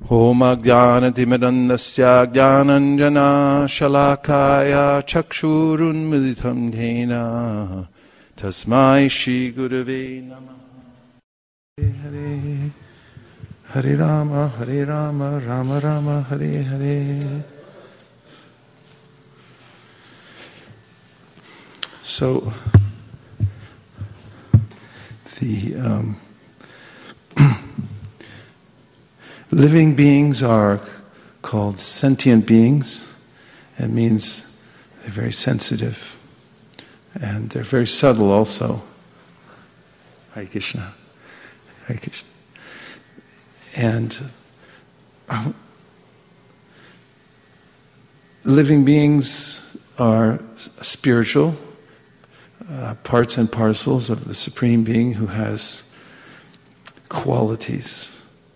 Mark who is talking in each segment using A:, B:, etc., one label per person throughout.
A: Om Ajnanatimirandasya Jnananjana Shalakaya Chakshurunmilitam Yena Tasmai Shri Gurave Namah. Hare Hare Rama Rama Rama Hare Hare. So the living beings are called sentient beings. It means they're very sensitive and they're very subtle also. Hare Krishna. Hare Krishna. And living beings are spiritual, parts and parcels of the Supreme Being who has qualities.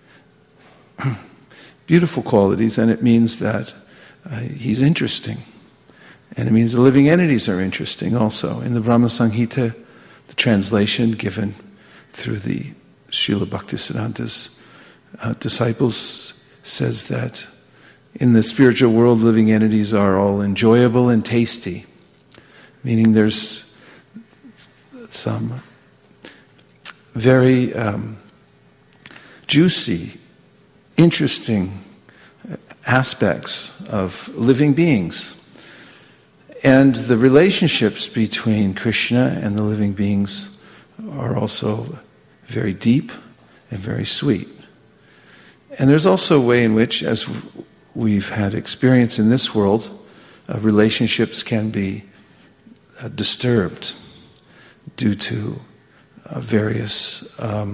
A: Beautiful qualities, and it means that he's interesting. And it means the living entities are interesting also. In the Brahma Samhita, the translation given through the Srila Bhaktisiddhanta's disciples says that in the spiritual world, living entities are all enjoyable and tasty. Meaning there's some very juicy, interesting aspects of living beings. And the relationships between Krishna and the living beings are also very deep and very sweet. And there's also a way in which, as we've had experience in this world, relationships can be disturbed due to various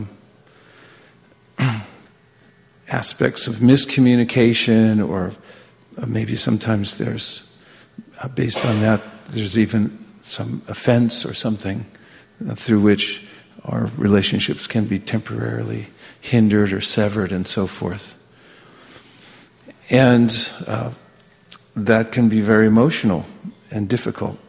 A: aspects of miscommunication, or maybe sometimes there's, based on that, there's even some offense or something through which our relationships can be temporarily hindered or severed and so forth. And that can be very emotional and difficult.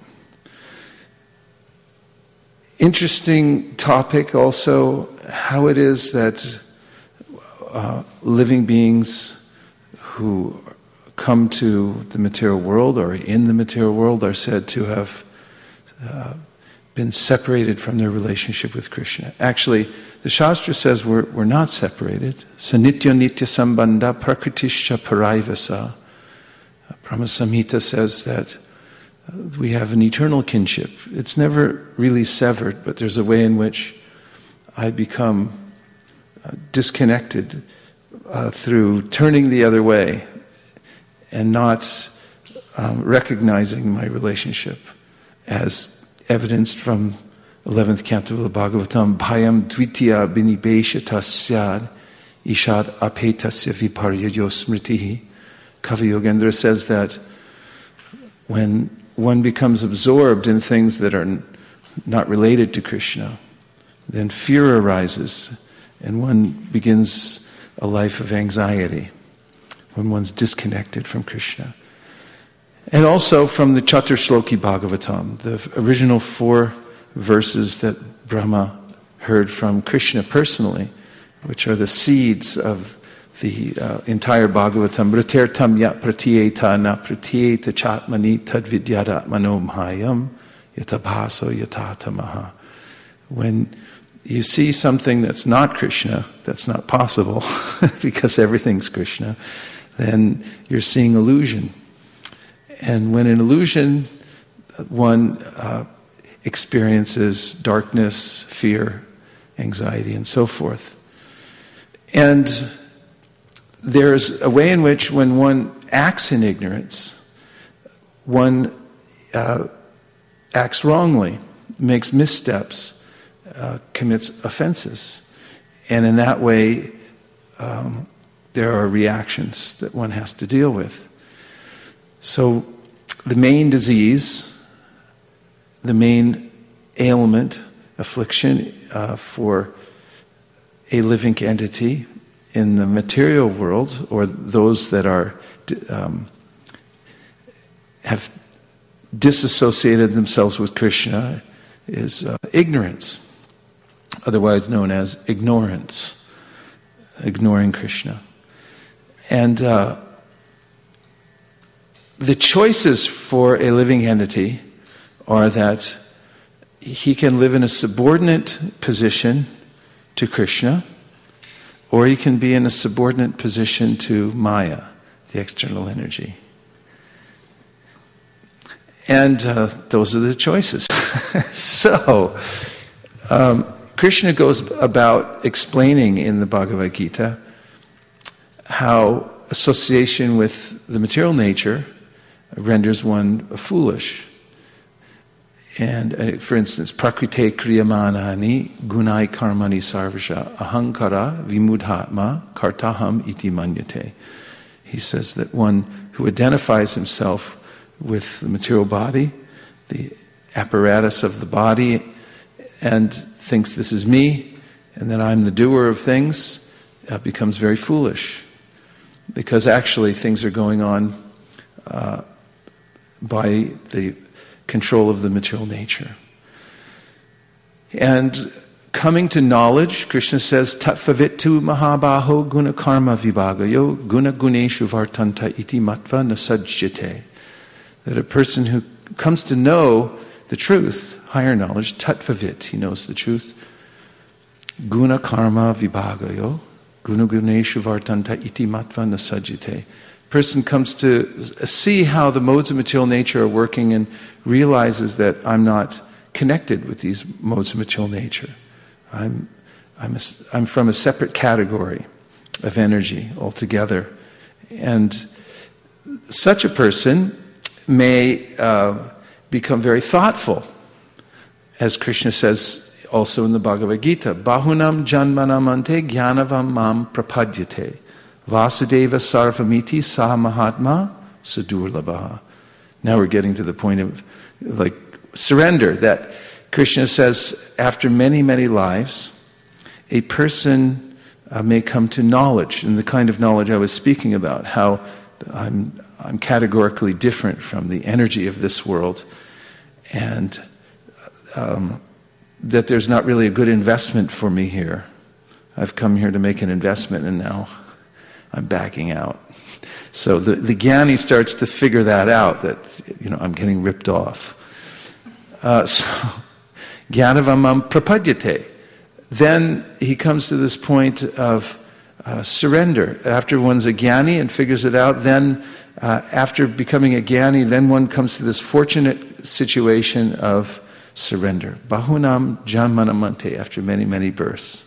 A: Interesting topic also, how it is that living beings who come to the material world or in the material world are said to have been separated from their relationship with Krishna. Actually, the Shastra says we're not separated. Sanitya nitya sambandha prakritischa paraivasa. Brahma Samhita says that we have an eternal kinship. It's never really severed, but there's a way in which I become disconnected through turning the other way and not recognizing my relationship, as evidenced from 11th canto of the Bhagavatam, bhayam dvitiya binibeshata syad ishad apetasya viparyayo smritihi. Kavi Yogendra says that when one becomes absorbed in things that are not related to Krishna, then fear arises and one begins a life of anxiety when one's disconnected from Krishna. And also from the Chaturshloki Bhagavatam, the original 4 verses that Brahma heard from Krishna personally, which are the seeds of the entire Bhagavatam. Vratertam yat pratyeta na pratyeta chatmani tadvidyata manomhayam yatabhaso yatatamaha. When you see something that's not Krishna, that's not possible, because everything's Krishna, then you're seeing illusion. And when in illusion, one experiences darkness, fear, anxiety, and so forth. And there's a way in which when one acts in ignorance, one acts wrongly, makes missteps, commits offenses. And in that way, there are reactions that one has to deal with. So the main disease, the main ailment, affliction for a living entity in the material world, or those that are have disassociated themselves with Krishna, is ignorance, otherwise known as ignorance, ignoring Krishna. And the choices for a living entity are that he can live in a subordinate position to Krishna, or he can be in a subordinate position to Maya, the external energy. And those are the choices. So, Krishna goes about explaining in the Bhagavad Gita how association with the material nature renders one foolish. And for instance, prakrite kriyamanani gunai karmani sarvasha ahankara vimudhatma kartaham iti manyate. He says that one who identifies himself with the material body, the apparatus of the body, and thinks this is me, and that I'm the doer of things, becomes very foolish. Because actually things are going on by the control of the material nature. And coming to knowledge, Krishna says, Tattvavitu mahabaho guna karma vibhagayo guna guneshu vartanta iti matva nasajjate. That a person who comes to know the truth, higher knowledge, tattvavit, he knows the truth, guna karma vibhagayo guna guneshu vartanta iti matva nasajjate. Person comes to see how the modes of material nature are working and realizes that I'm not connected with these modes of material nature. I'm from a separate category of energy altogether. And such a person may become very thoughtful, as Krishna says also in the Bhagavad Gita, Bahunam janmanamante jnanavam mam prapadyate. Vasudeva sarvamiti sa mahatma sadurlabha. Now we're getting to the point of like surrender, that Krishna says after many, many lives, a person may come to knowledge, and the kind of knowledge I was speaking about, how I'm categorically different from the energy of this world, and that there's not really a good investment for me here. I've come here to make an investment, and now I'm backing out. So the jnani starts to figure that out, that I'm getting ripped off. So jnanavamam prapadyate. Then he comes to this point of surrender. After one's a jnani and figures it out, then after becoming a jnani, then one comes to this fortunate situation of surrender. Bahunam janmanamante, after many, many births.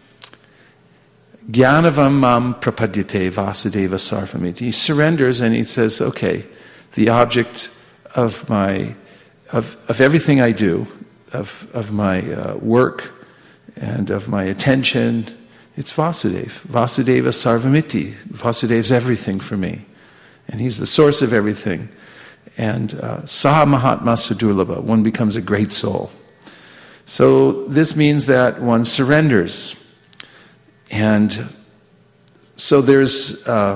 A: Jnanavam mam prapadyate Vasudeva sarvamiti. He surrenders and he says, okay, the object of everything I do, of my work and of my attention, it's Vasudeva. Vasudeva sarvamiti. Vasudeva's everything for me. And he's the source of everything. And saha mahatma sadurlabha. One becomes a great soul. So this means that one surrenders. And so there's the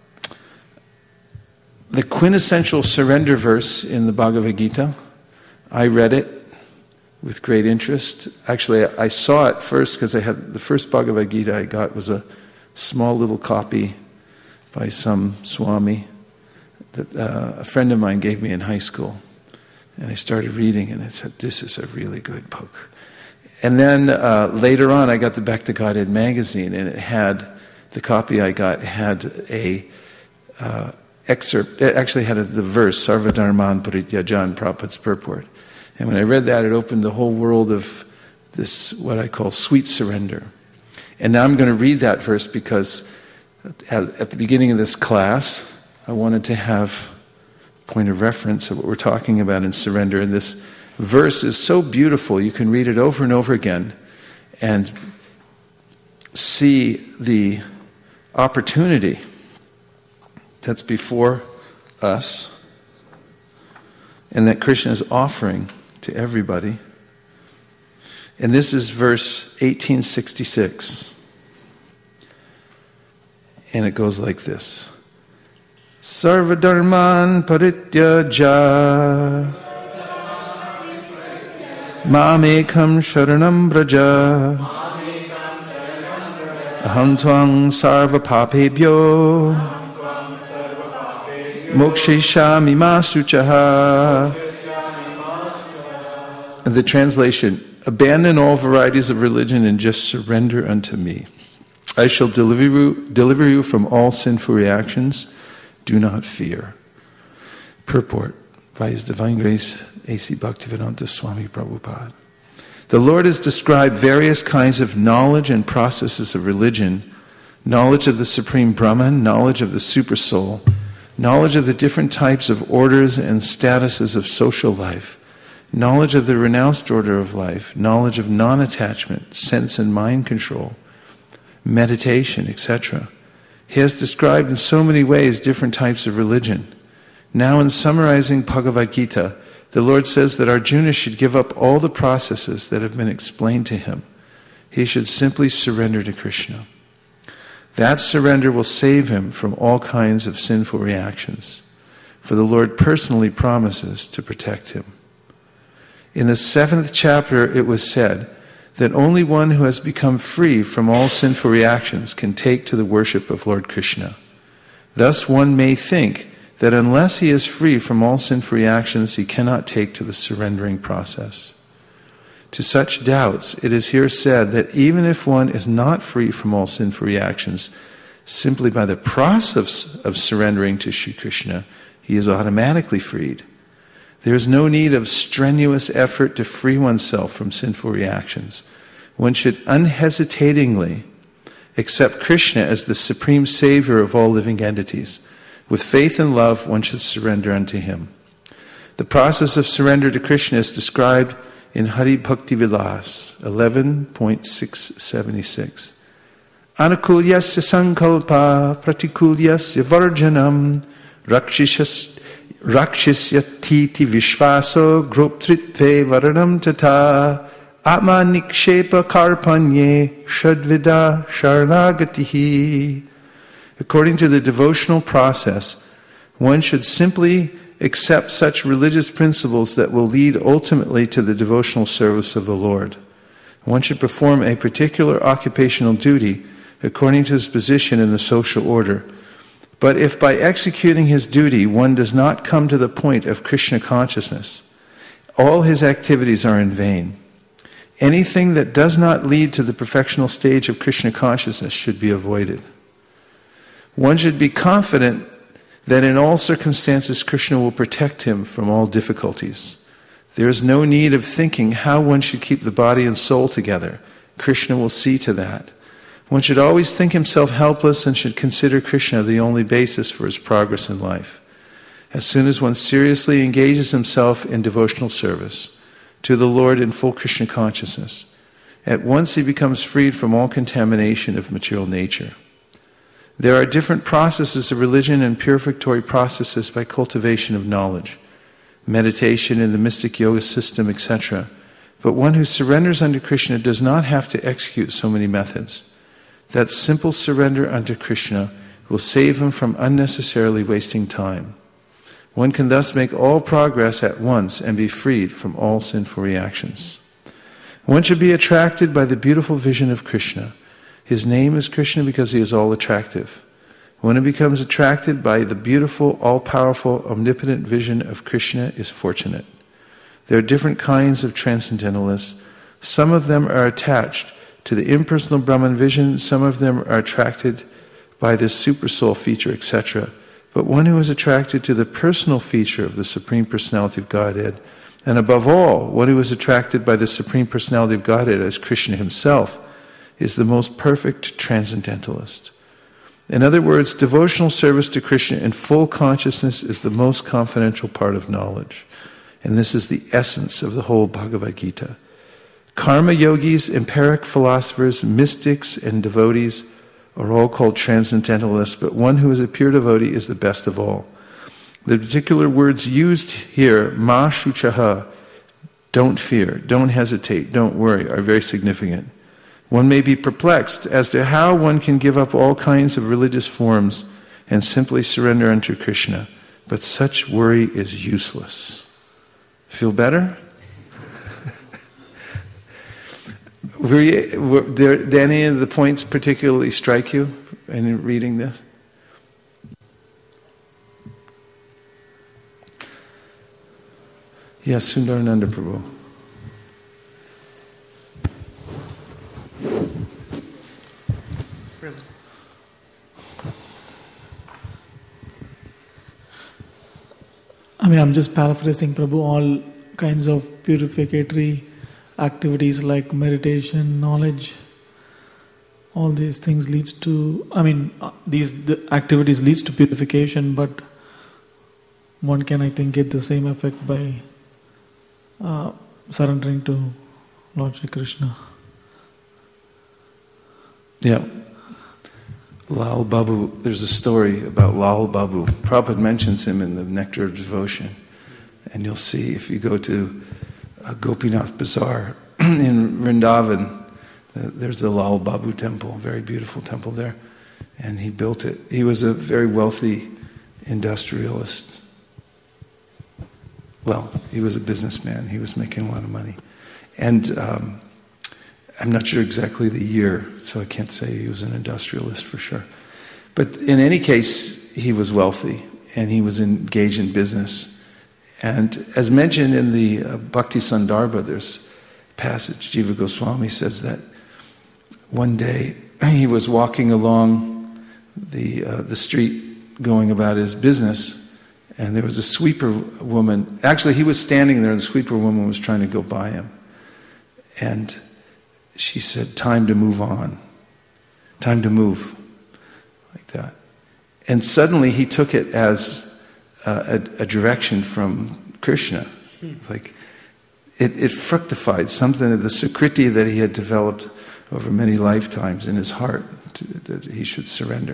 A: quintessential surrender verse in the Bhagavad Gita. I read it with great interest. Actually, I saw it first because I had the first Bhagavad Gita I got was a small little copy by some Swami that a friend of mine gave me in high school. And I started reading and I said, this is a really good book. And then later on, I got the Back to Godhead magazine, and it had, the copy I got had a excerpt, it actually had the verse, Sarvadharman Parityajan, Prabhupada's purport. And when I read that, it opened the whole world of this, what I call sweet surrender. And now I'm going to read that verse because at the beginning of this class, I wanted to have a point of reference of what we're talking about in surrender. And this verse is so beautiful, you can read it over and over again and see the opportunity that's before us and that Krishna is offering to everybody. And this is verse 1866. And it goes like this. Sarvadharman parityaja Mamekam sharanam braja Aham tvang sarva papebhyo moksheshami masuchaha. The translation: abandon all varieties of religion and just surrender unto me. I shall deliver you from all sinful reactions. Do not fear. Purport by His Divine Grace A.C. Bhaktivedanta Swami Prabhupada. The Lord has described various kinds of knowledge and processes of religion: knowledge of the Supreme Brahman, knowledge of the Supersoul, knowledge of the different types of orders and statuses of social life, knowledge of the renounced order of life, knowledge of non-attachment, sense and mind control, meditation, etc. He has described in so many ways different types of religion. Now, in summarizing Bhagavad Gita, the Lord says that Arjuna should give up all the processes that have been explained to him. He should simply surrender to Krishna. That surrender will save him from all kinds of sinful reactions, for the Lord personally promises to protect him. In the 7th chapter, it was said that only one who has become free from all sinful reactions can take to the worship of Lord Krishna. Thus, one may think that unless he is free from all sinful reactions, he cannot take to the surrendering process. To such doubts, it is here said that even if one is not free from all sinful reactions, simply by the process of surrendering to Sri Krishna, he is automatically freed. There is no need of strenuous effort to free oneself from sinful reactions. One should unhesitatingly accept Krishna as the supreme savior of all living entities. With faith and love, one should surrender unto him. The process of surrender to Krishna is described in Hari Bhakti Vilas 11.676. Anukulyasya sankalpa pratikulyasya varjanam rakshisyatiti vishvaso groptritve varanam tata atma nikshepa karpanye shadvida sharanagatihi. According to the devotional process, one should simply accept such religious principles that will lead ultimately to the devotional service of the Lord. One should perform a particular occupational duty according to his position in the social order. But if by executing his duty one does not come to the point of Krishna consciousness, all his activities are in vain. Anything that does not lead to the perfectional stage of Krishna consciousness should be avoided. One should be confident that in all circumstances Krishna will protect him from all difficulties. There is no need of thinking how one should keep the body and soul together. Krishna will see to that. One should always think himself helpless and should consider Krishna the only basis for his progress in life. As soon as one seriously engages himself in devotional service to the Lord in full Krishna consciousness, at once he becomes freed from all contamination of material nature. There are different processes of religion and purificatory processes by cultivation of knowledge, meditation in the mystic yoga system, etc. But one who surrenders unto Krishna does not have to execute so many methods. That simple surrender unto Krishna will save him from unnecessarily wasting time. One can thus make all progress at once and be freed from all sinful reactions. One should be attracted by the beautiful vision of Krishna. His name is Krishna because he is all attractive. One who becomes attracted by the beautiful, all-powerful, omnipotent vision of Krishna is fortunate. There are different kinds of transcendentalists. Some of them are attached to the impersonal Brahman vision, some of them are attracted by this supersoul feature, etc. But one who is attracted to the personal feature of the Supreme Personality of Godhead, and above all, one who is attracted by the Supreme Personality of Godhead as Krishna himself, is the most perfect transcendentalist. In other words, devotional service to Krishna in full consciousness is the most confidential part of knowledge. And this is the essence of the whole Bhagavad Gita. Karma yogis, empiric philosophers, mystics, and devotees are all called transcendentalists, but one who is a pure devotee is the best of all. The particular words used here, ma shuchaha, don't fear, don't hesitate, don't worry, are very significant. One may be perplexed as to how one can give up all kinds of religious forms and simply surrender unto Krishna, but such worry is useless. Feel better? Did any of the points particularly strike you in reading this? Yes, Sundarananda Prabhu.
B: I'm just paraphrasing Prabhu. All kinds of purificatory activities like meditation, knowledge, all these things leads to, the activities leads to purification, but one can, I think, get the same effect by surrendering to Lord Shri Krishna.
A: Yeah. Lal Babu, there's a story about Lal Babu. Prabhupada mentions him in the Nectar of Devotion. And you'll see if you go to Gopinath Bazaar in Vrindavan, there's the Lal Babu temple, very beautiful temple there. And he built it. He was a very wealthy industrialist. Well, he was a businessman. He was making a lot of money. And I'm not sure exactly the year, so I can't say he was an industrialist for sure. But in any case, he was wealthy, and he was engaged in business. And as mentioned in the Bhakti Sandarbha, there's a passage, Jiva Goswami says that one day he was walking along the street going about his business, and there was a sweeper woman. Actually, he was standing there, and the sweeper woman was trying to go by him. And she said, "Time to move on. Time to move." Like that. And suddenly he took it as a direction from Krishna. Like it fructified something of the Sukriti that he had developed over many lifetimes in his heart that he should surrender.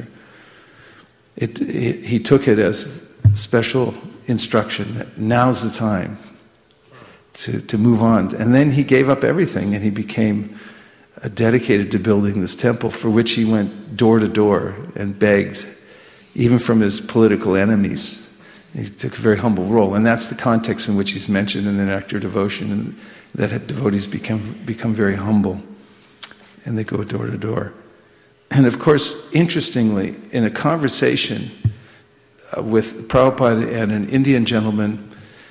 A: He took it as special instruction that now's the time to move on. And then he gave up everything and he became dedicated to building this temple, for which he went door to door and begged, even from his political enemies. He took a very humble role, and that's the context in which he's mentioned in the Nectar Devotion, and that devotees become very humble, and they go door to door. And of course, interestingly, in a conversation with Prabhupada and an Indian gentleman,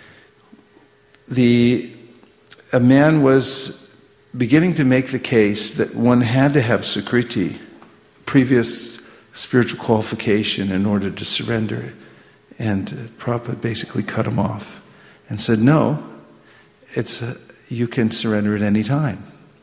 A: a man was beginning to make the case that one had to have Sukriti, previous spiritual qualification, in order to surrender. And Prabhupada basically cut him off and said, no, you can surrender at any time.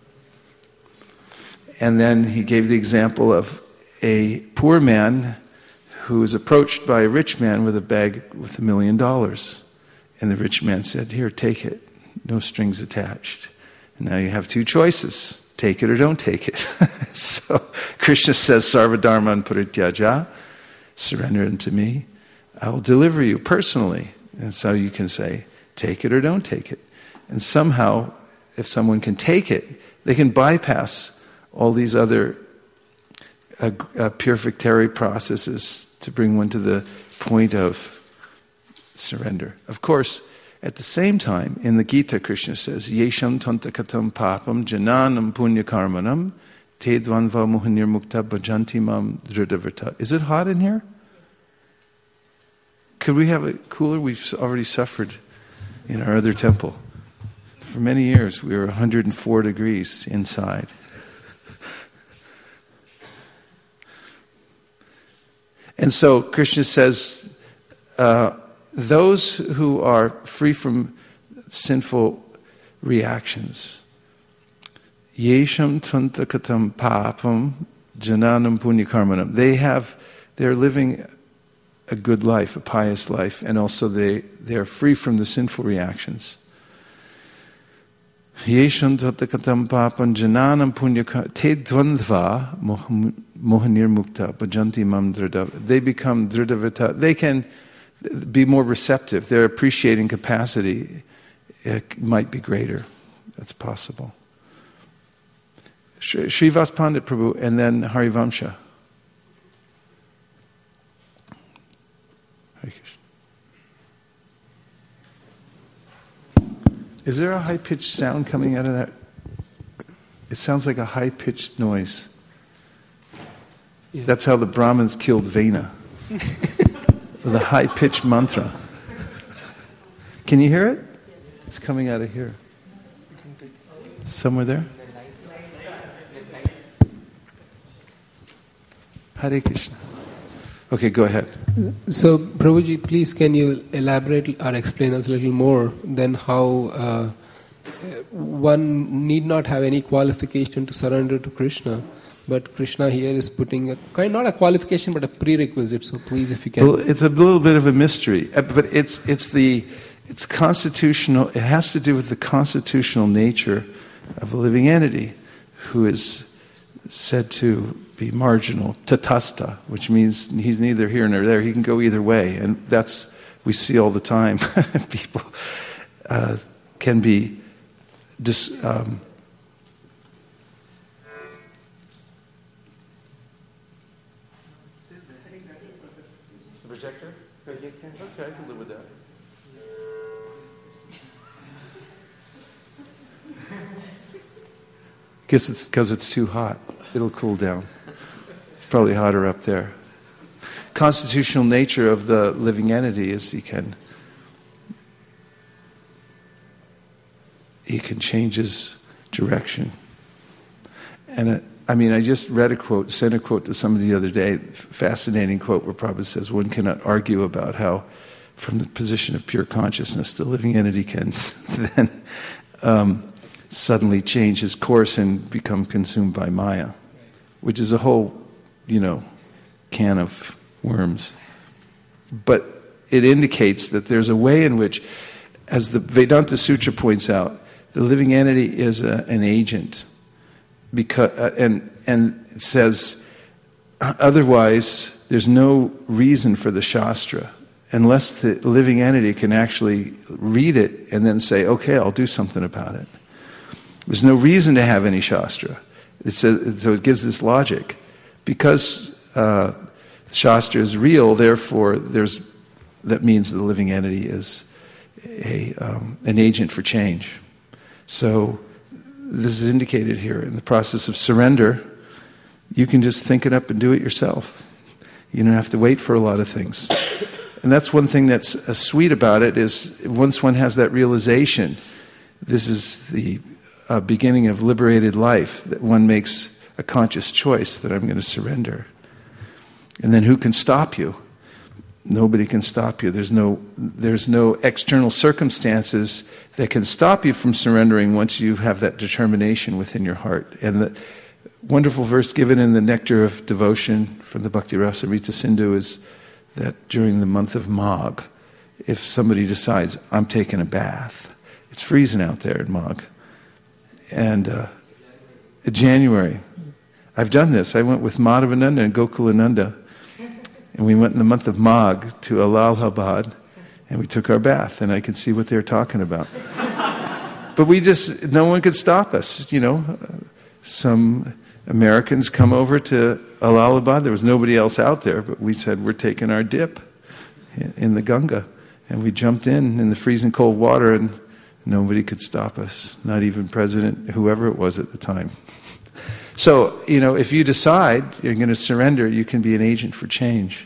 A: And then he gave the example of a poor man who was approached by a rich man with a bag with $1 million. And the rich man said, "Here, take it. No strings attached. And now you have two choices. Take it or don't take it." So Krishna says, "Sarvadharman parityaja," surrender unto me. I will deliver you personally. And so you can say, take it or don't take it. And somehow, if someone can take it, they can bypass all these other purificatory processes to bring one to the point of surrender. Of course, at the same time, in the Gita, Krishna says, "Yesham tantakatam papam jananam punyakarmanam te dvanva mohanir mukta bhajanti mam dhridavrta." Is it hot in here? Could we have it cooler? We've already suffered in our other temple. For many years, we were 104 degrees inside. And so Krishna says, those who are free from sinful reactions, yesham tantakatam papam jananam punyakarmanam, they're living a good life, a pious life, and also they're free from the sinful reactions. Yesham tantakatam papam jananam punyakarmanam te dvandva mohanir mukta bhajanti mam dhrida. They become dhridavita. They can be more receptive. Their appreciating capacity might be greater. That's possible. Srivas Pandit Prabhu and then Harivamsha. Hare Krishna. Is there a high-pitched sound coming out of that? It sounds like a high-pitched noise.
C: Yeah.
A: That's how the Brahmins killed Vena. With a high-pitched mantra. Can you hear it? It's coming out of here. Somewhere there? Hare Krishna. Okay, go ahead.
C: So, Prabhuji, please can you elaborate or explain us a little more than how one need not have any qualification to surrender to Krishna, but Krishna here is putting a kind, not a qualification but a prerequisite. So please, if you can.
A: Well, it's a little bit of a mystery, but it's constitutional. It has to do with the constitutional nature of a living entity who is said to be marginal, tatasta, which means he's neither here nor there. He can go either way, and that's we see all the time. People can be the projector? Okay, I can live with that. Guess it's because it's too hot. It'll cool down. It's probably hotter up there. Constitutional nature of the living entity is he can change his direction. And I just read a quote, sent a quote to somebody the other day, fascinating quote where Prabhupada says one cannot argue about how from the position of pure consciousness the living entity can then suddenly change his course and become consumed by Maya, which is a whole, can of worms. But it indicates that there's a way in which, as the Vedanta Sutra points out, the living entity is an agent, because and it says otherwise there's no reason for the Shastra unless the living entity can actually read it and then say, okay, I'll do something about it. There's no reason to have any Shastra. So it gives this logic. Because Shastra is real, therefore that means the living entity is an agent for change. So this is indicated here. In the process of surrender, you can just think it up and do it yourself. You don't have to wait for a lot of things. And that's one thing that's sweet about it, is once one has that realization, this is the beginning of liberated life, that one makes a conscious choice that I'm going to surrender. And then who can stop you? Nobody can stop you. There's no external circumstances that can stop you from surrendering once you have that determination within your heart. And the wonderful verse given in the Nectar of Devotion from the Bhakti Rasamrita Sindhu is that during the month of Magh, if somebody decides, I'm taking a bath, it's freezing out there in Magh. And January, I've done this. I went with Madhavananda and Gokulananda, and we went in the month of Magh to Allahabad, and we took our bath, and I could see what they were talking about. But no one could stop us, Some Americans come over to Allahabad. There was nobody else out there, but we said, we're taking our dip in the Ganga. And we jumped in the freezing cold water, and nobody could stop us, not even President, whoever it was at the time. So, if you decide you're going to surrender, you can be an agent for change.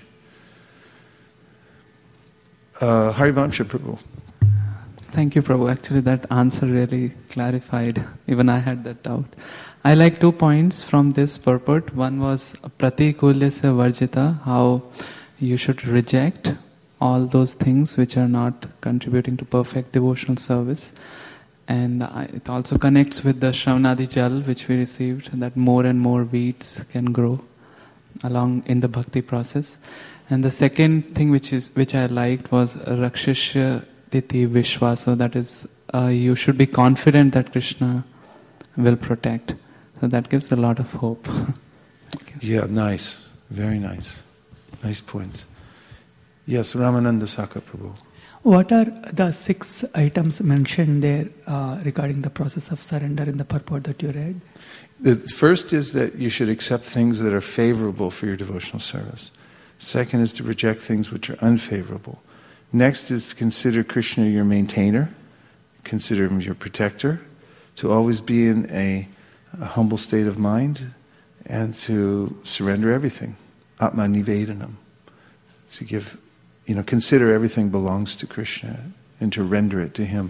A: Harivamsha Prabhu.
D: Thank you, Prabhu. Actually, that answer really clarified. Even I had that doubt. I like 2 points from this purport. One was pratikulyasya varjita, how you should reject all those things which are not contributing to perfect devotional service. And it also connects with the Shravanadi Jal which we received, that more and more weeds can grow along in the bhakti process. And the second thing which I liked was Rakshishya Titi Vishwaso, that is, you should be confident that Krishna will protect. So that gives a lot of hope.
A: Yeah, nice. Very nice. Nice points. Yes, Ramananda Saka Prabhu.
E: What are the 6 items mentioned there regarding the process of surrender in the purport that you read?
A: The first is that you should accept things that are favorable for your devotional service. Second is to reject things which are unfavorable. Next is to consider Krishna your maintainer, consider him your protector, to always be in a a humble state of mind, and to surrender everything. Atma Nivedanam. To give, consider everything belongs to Krishna and to render it to Him.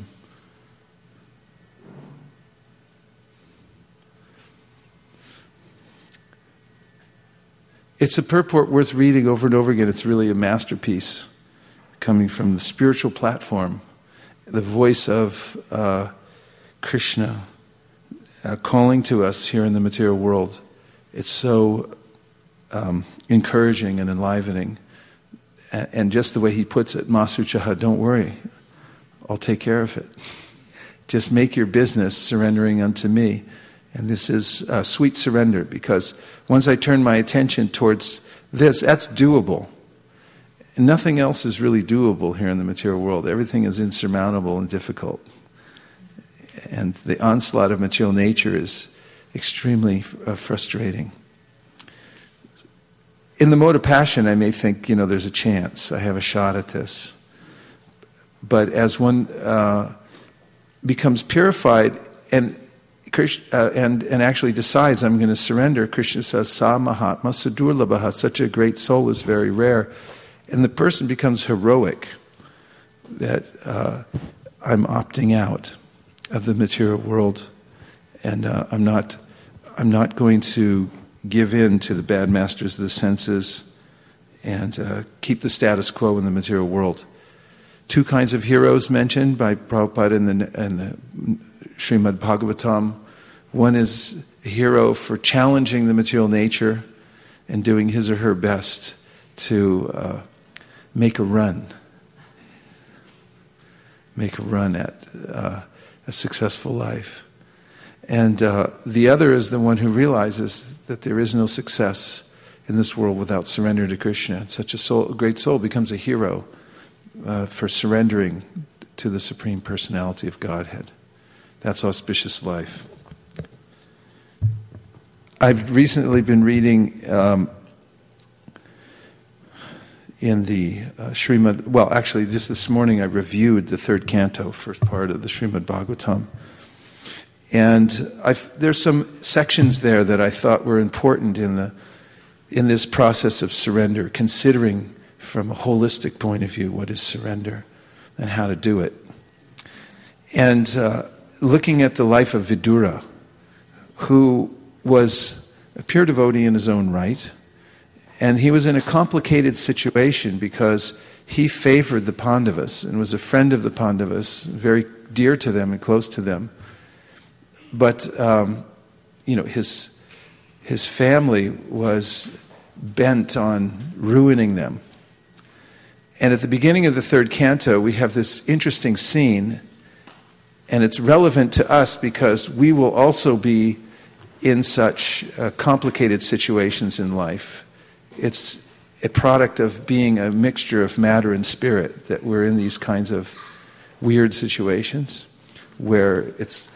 A: It's a purport worth reading over and over again. It's really a masterpiece coming from the spiritual platform, the voice of Krishna calling to us here in the material world. It's so encouraging and enlivening. And just the way he puts it, Masuchaha, don't worry, I'll take care of it. Just make your business surrendering unto me. And this is sweet surrender, because once I turn my attention towards this, that's doable. And nothing else is really doable here in the material world. Everything is insurmountable and difficult. And the onslaught of material nature is extremely frustrating. In the mode of passion, I may think, there's a chance, I have a shot at this. But as one becomes purified and actually decides, I'm going to surrender, Krishna says, Sa Mahatma Sadurlabha, such a great soul is very rare. And the person becomes heroic, that I'm opting out of the material world, and I'm not going to give in to the bad masters of the senses and keep the status quo in the material world. Two kinds of heroes mentioned by Prabhupada in the Srimad Bhagavatam. One is a hero for challenging the material nature and doing his or her best to make a run at a successful life. And the other is the one who realizes that there is no success in this world without surrender to Krishna. Such a great soul becomes a hero for surrendering to the Supreme Personality of Godhead. That's auspicious life. I've recently been reading in the Srimad, actually just this morning I reviewed the third canto, first part of the Srimad Bhagavatam. And there's some sections there that I thought were important in this process of surrender, considering from a holistic point of view what is surrender and how to do it. And looking at the life of Vidura, who was a pure devotee in his own right, and he was in a complicated situation because he favored the Pandavas and was a friend of the Pandavas, very dear to them and close to them. But his family was bent on ruining them. And at the beginning of the third canto, we have this interesting scene, and it's relevant to us because we will also be in such complicated situations in life. It's a product of being a mixture of matter and spirit that we're in these kinds of weird situations where it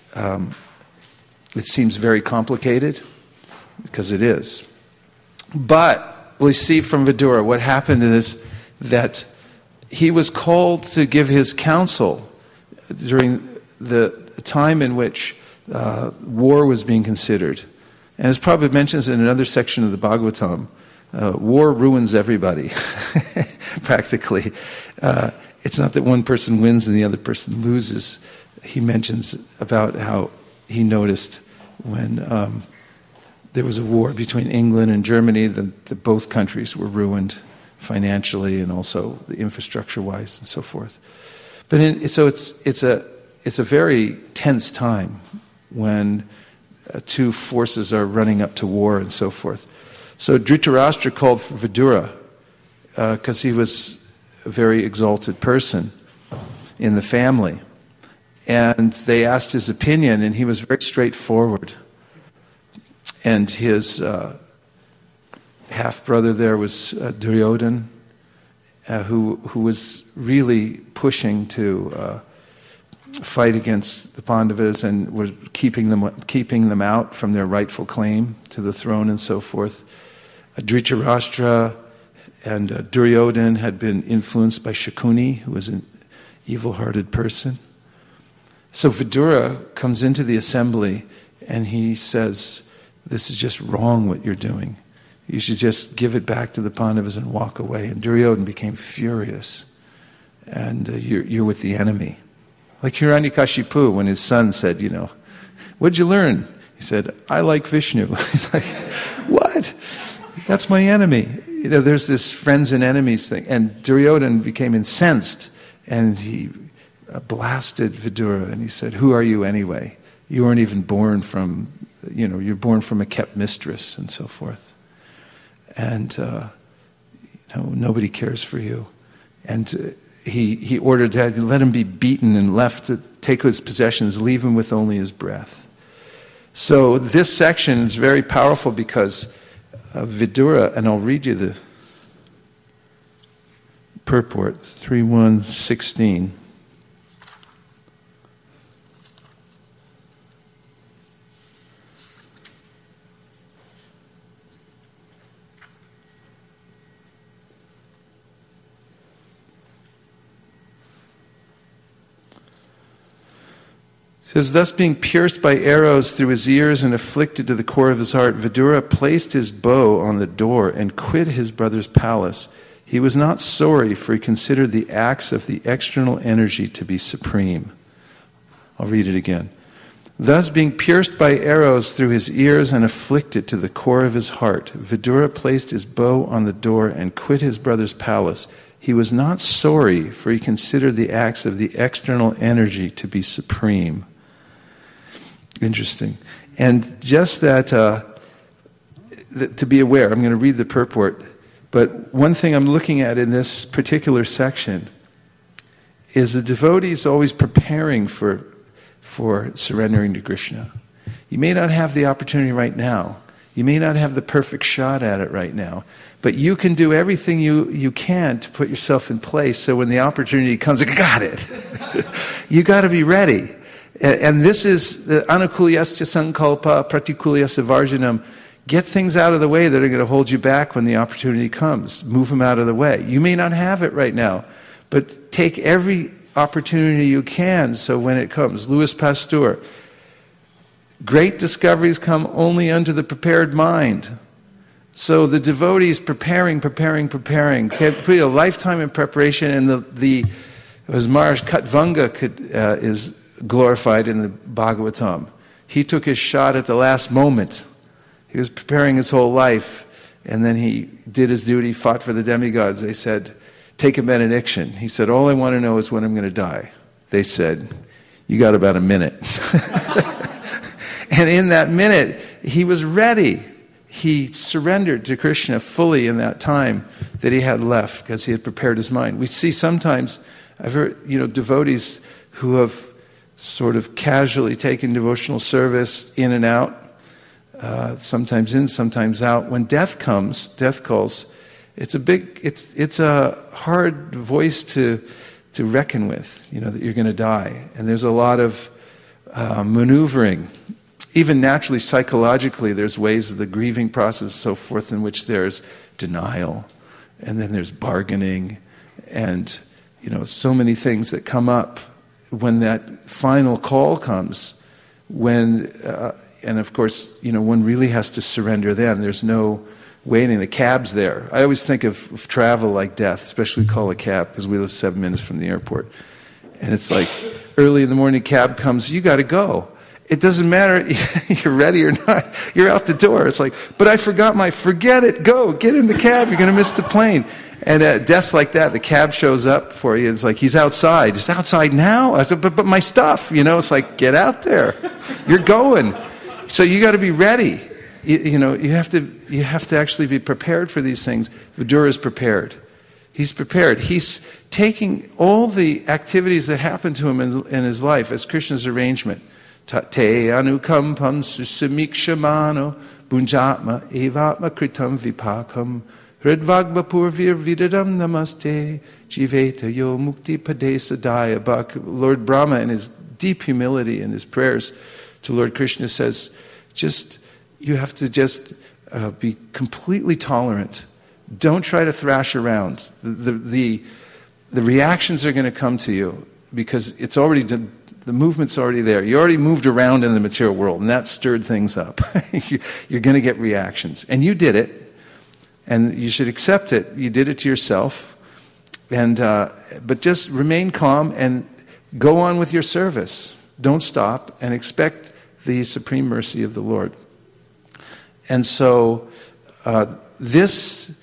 A: seems very complicated, because it is. But we see from Vidura what happened is that he was called to give his counsel during the time in which war was being considered. And as Prabhupada mentions in another section of the Bhagavatam, war ruins everybody, practically. It's not that one person wins and the other person loses. He mentions about how he noticed when there was a war between England and Germany, that both countries were ruined financially and also the infrastructure-wise and so forth. But so it's a very tense time when two forces are running up to war and so forth. So Dhritarashtra called for Vidura because he was a very exalted person in the family. And they asked his opinion, and he was very straightforward. And his half-brother there was Duryodhana, who was really pushing to fight against the Pandavas and was keeping them out from their rightful claim to the throne and so forth. Dhritarashtra and Duryodhana had been influenced by Shakuni, who was an evil-hearted person. So Vidura comes into the assembly And he says, this is just wrong what you're doing. You should just give it back to the Pandavas and walk away. And Duryodhana became furious. And you're with the enemy. Like Hiranyakashipu, when his son said, what'd you learn? He said, I like Vishnu. He's like, what? That's my enemy. There's this friends and enemies thing. And Duryodhana became incensed. And he blasted Vidura. And he said, who are you anyway? You weren't even born from, you're born from a kept mistress and so forth. And, nobody cares for you. And he ordered that, let him be beaten and left to take his possessions, leave him with only his breath. So this section is very powerful because Vidura, and I'll read you the purport, 3.1.16. It says, thus being pierced by arrows through his ears and afflicted to the core of his heart, Vidura placed his bow on the door and quit his brother's palace. He was not sorry, for he considered the acts of the external energy to be supreme. I'll read it again. Thus being pierced by arrows through his ears and afflicted to the core of his heart, Vidura placed his bow on the door and quit his brother's palace. He was not sorry, for he considered the acts of the external energy to be supreme. Interesting. And just that, to be aware, I'm going to read the purport, but one thing I'm looking at in this particular section is the devotee is always preparing for surrendering to Krishna. You may not have the opportunity right now. You may not have the perfect shot at it right now, but you can do everything you can to put yourself in place so when the opportunity comes, I got it. You got to be ready. And this is the anukulyasya sankalpa pratikulyasya varjanam. Get things out of the way that are going to hold you back when the opportunity comes. Move them out of the way. You may not have it right now, but take every opportunity you can so when it comes. Louis Pasteur, great discoveries come only unto the prepared mind. So the devotee is preparing. Put a lifetime in preparation, and as Maharaj Katvanga is glorified in the Bhagavatam. He took his shot at the last moment. He was preparing his whole life, and then he did his duty, fought for the demigods. They said, take a benediction. He said, all I want to know is when I'm going to die. They said, you got about a minute. And in that minute, he was ready. He surrendered to Krishna fully in that time that he had left because he had prepared his mind. We see sometimes, I've heard, devotees who have sort of casually taken devotional service in and out, sometimes in, sometimes out. When death calls, it's a hard voice to reckon with, that you're going to die. And there's a lot of maneuvering. Even naturally, psychologically, there's ways of the grieving process and so forth in which there's denial, and then there's bargaining, and so many things that come up when that final call comes, and of course, one really has to surrender then. There's no waiting. The cab's there. I always think of travel like death, especially call a cab, because we live 7 minutes from the airport. And it's like, early in the morning, cab comes, you got to go. It doesn't matter if you're ready or not. You're out the door. It's like, but I forgot forget it, go, get in the cab, you're going to miss the plane. And at deaths like that, the cab shows up for you. It's like, he's outside. He's outside now? I said, but my stuff, it's like, get out there. You're going. So you got to be ready. You have to actually be prepared for these things. Vidura is prepared. He's prepared. He's taking all the activities that happen to him in his life as Krishna's arrangement. Tate anukampam susamikshamano bunjatma evatma kritam vipakam hridvagva purvir vidadam namaste jiveta yo mukti pade sadaya bhak. Lord Brahma, in his deep humility in his prayers to Lord Krishna, says, you have to be completely tolerant. Don't try to thrash around. The reactions are going to come to you because it's already The movement's already there. You already moved around in the material world, and that stirred things up. You're going to get reactions. And you did it, and you should accept it. You did it to yourself. But just remain calm and go on with your service. Don't stop, and expect the supreme mercy of the Lord. And so this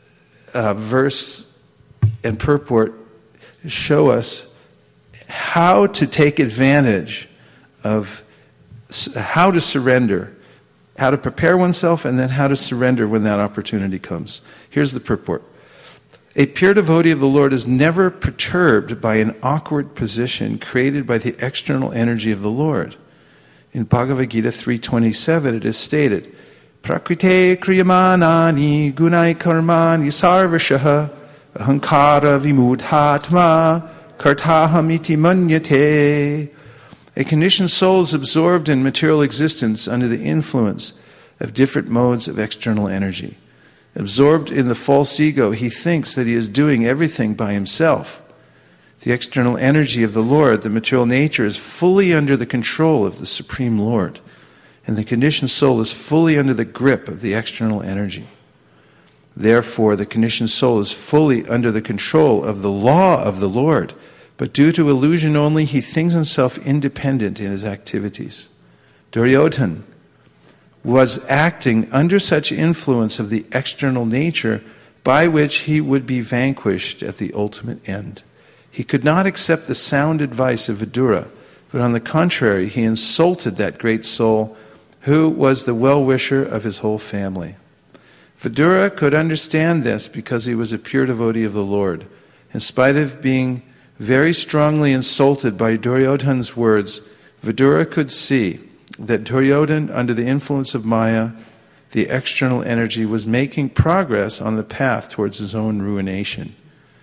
A: verse and purport show us how to take advantage of how to surrender, how to prepare oneself, and then how to surrender when that opportunity comes. Here's the purport. A pure devotee of the Lord is never perturbed by an awkward position created by the external energy of the Lord. In Bhagavad Gita 3:27 it is stated, Prakrite kriyamanani gunai karmani sarvashaha ahankara vimudhatma kartaham iti manyate. A conditioned soul is absorbed in material existence under the influence of different modes of external energy. Absorbed in the false ego, he thinks that he is doing everything by himself. The external energy of the Lord, the material nature, is fully under the control of the Supreme Lord, and the conditioned soul is fully under the grip of the external energy. Therefore, the conditioned soul is fully under the control of the law of the Lord, but due to illusion only, he thinks himself independent in his activities. Duryodhana was acting under such influence of the external nature by which he would be vanquished at the ultimate end. He could not accept the sound advice of Vidura, but on the contrary, he insulted that great soul who was the well-wisher of his whole family. Vidura could understand this because he was a pure devotee of the Lord. In spite of being very strongly insulted by Duryodhana's words, Vidura could see that Duryodhana, under the influence of Maya, the external energy, was making progress on the path towards his own ruination.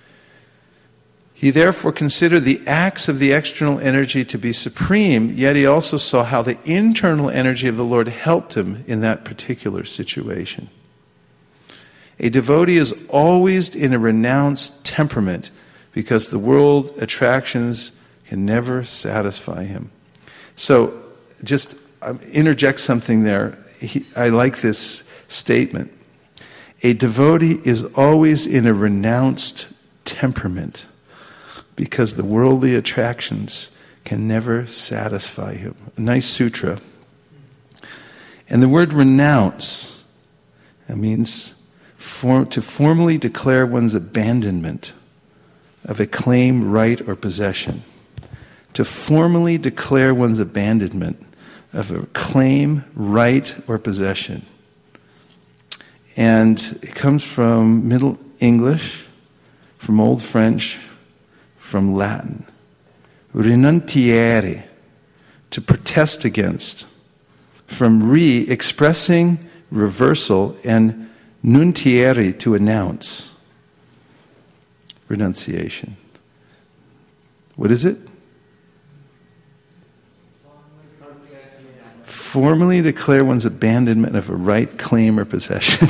A: He therefore considered the acts of the external energy to be supreme, yet he also saw how the internal energy of the Lord helped him in that particular situation. A devotee is always in a renounced temperament because the world attractions can never satisfy him. So, just interject something there. I like this statement. A devotee is always in a renounced temperament because the worldly attractions can never satisfy him. A nice sutra. And the word renounce, that means to formally declare one's abandonment of a claim, right, or possession. To formally declare one's abandonment of a claim, right, or possession. And it comes from Middle English, from Old French, from Latin. Renuntiare, to protest against. From expressing reversal, and nuntiare, to announce. Renunciation. What is it? Formally declare one's abandonment of a right, claim, or possession.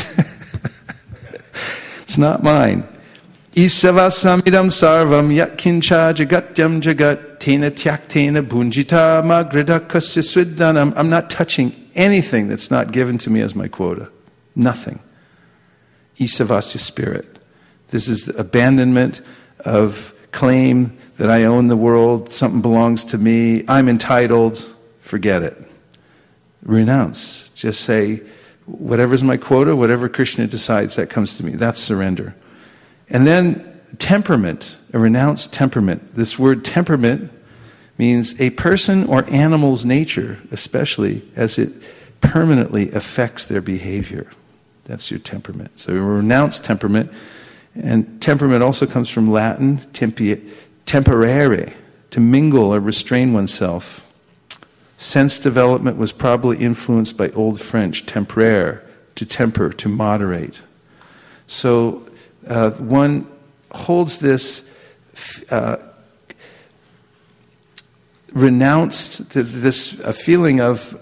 A: It's not mine. Isavasamidam sarvam yatkincha jagatyam jagat tena tyaktena bunjita magridakasya sviddanam. I'm not touching anything that's not given to me as my quota. Nothing. Isavasya spirit. This is the abandonment of claim that I own the world, something belongs to me, I'm entitled, forget it. Renounce. Just say, whatever's my quota, whatever Krishna decides, that comes to me. That's surrender. And then temperament, a renounced temperament. This word temperament means a person or animal's nature, especially as it permanently affects their behavior. That's your temperament. So a renounced temperament. And temperament also comes from Latin, temperare, to mingle or restrain oneself. Sense development was probably influenced by Old French, tempraire, to temper, to moderate. So one holds this renounced, this feeling of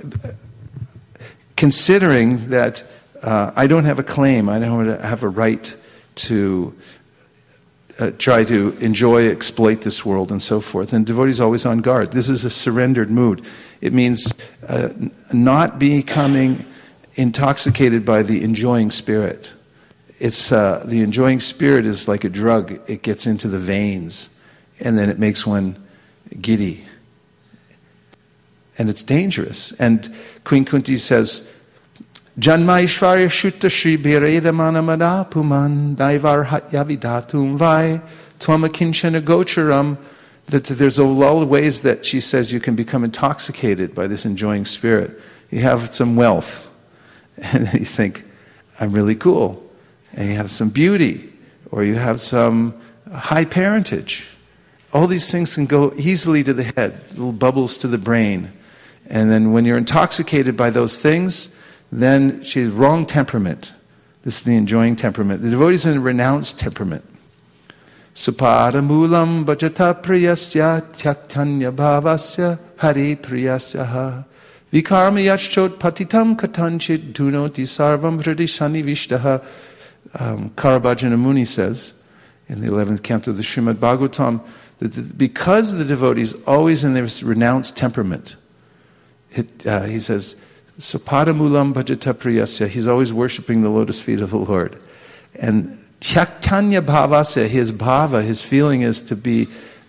A: considering that I don't have a claim, I don't have a right to try to enjoy, exploit this world, and so forth. And devotee is always on guard. This is a surrendered mood. It means not becoming intoxicated by the enjoying spirit. It's the enjoying spirit is like a drug. It gets into the veins, and then it makes one giddy. And it's dangerous. And Queen Kunti says, Janma Ishvarya Shutta Shri Bireda Manamada Puman Daivar Yavidatum Vai Twamakinchana Gocharam. That there's all the ways that she says you can become intoxicated by this enjoying spirit. You have some wealth, and you think, I'm really cool. And you have some beauty, or you have some high parentage. All these things can go easily to the head, little bubbles to the brain. And then when you're intoxicated by those things, then she's wrong temperament. This is the enjoying temperament. The devotee is in a renounced temperament. Supada mulam bhajata priyasya tyaktanya bhavasya hari priyasya vikarma yachchot patitam katanchit dunoti sarvam hridishani vishtaha. Karabhajana Muni says in the 11th canto of the Srimad Bhagavatam that because the devotee is always in this renounced temperament, he says, Sapada mulam bhajata priyasya, he's always worshipping the lotus feet of the Lord. And tyaktanya bhavasya, his bhava, his feeling is to be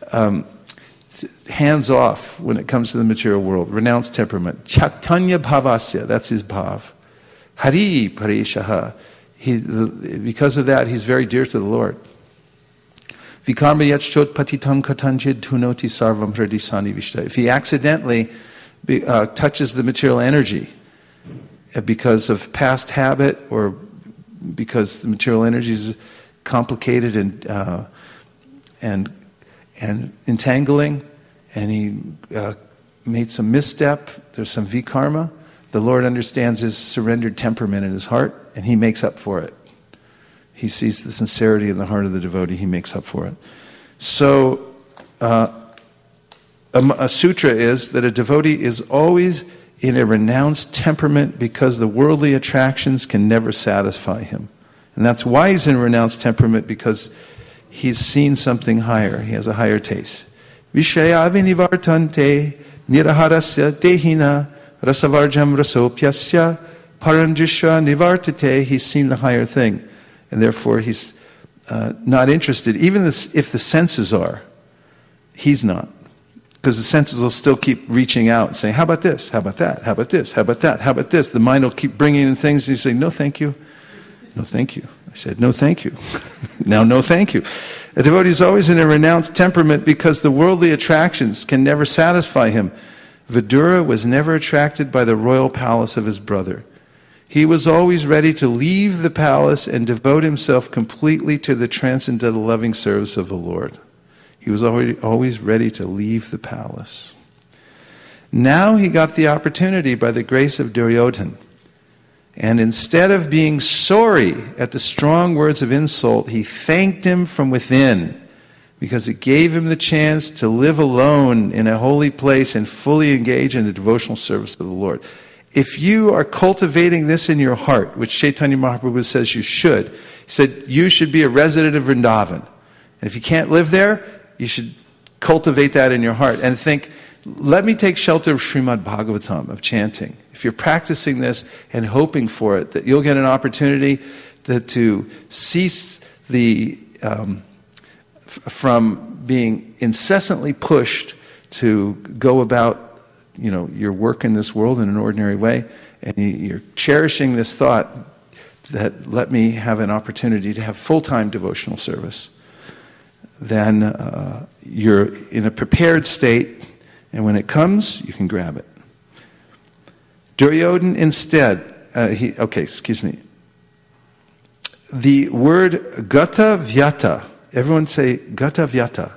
A: hands off when it comes to the material world, renounced temperament. Tyaktanya bhavasya, that's his bhav. Hari parishaha, because of that, he's very dear to the Lord. Vikarma yachchot patitam katanchid dhunoti sarvam hridisani vishta. If he accidentally touches the material energy because of past habit or because the material energy is complicated and entangling, and he made some misstep, there's some vikarma, the Lord understands his surrendered temperament in his heart, and he makes up for it. He sees the sincerity in the heart of the devotee, he makes up for it. So, a sutra is that a devotee is always in a renounced temperament because the worldly attractions can never satisfy him. And that's why he's in a renounced temperament, because he's seen something higher. He has a higher taste. Vishaya vinivartante niraharasya dehina rasavarjam rasopyasya parandrisha nivartate. He's seen the higher thing. And therefore he's not interested. Even if the senses are, he's not. Because the senses will still keep reaching out and saying, how about this? How about that? How about this? How about that? How about this? The mind will keep bringing in things and you say, no thank you. No thank you. I said, no thank you. Now, no thank you. A devotee is always in a renounced temperament because the worldly attractions can never satisfy him. Vidura was never attracted by the royal palace of his brother. He was always ready to leave the palace and devote himself completely to the transcendental loving service of the Lord. He was always ready to leave the palace. Now he got the opportunity by the grace of Duryodhana. And instead of being sorry at the strong words of insult, he thanked him from within, because it gave him the chance to live alone in a holy place and fully engage in the devotional service of the Lord. If you are cultivating this in your heart, which Chaitanya Mahaprabhu says you should, he said you should be a resident of Vrindavan. And if you can't live there, you should cultivate that in your heart and think, let me take shelter of Srimad Bhagavatam, of chanting. If you're practicing this and hoping for it, that you'll get an opportunity to cease from being incessantly pushed to go about, your work in this world in an ordinary way, and you're cherishing this thought that let me have an opportunity to have full-time devotional service, then you're in a prepared state, and when it comes, you can grab it. Duryodhana instead, the word gata vyata, everyone say gata vyata.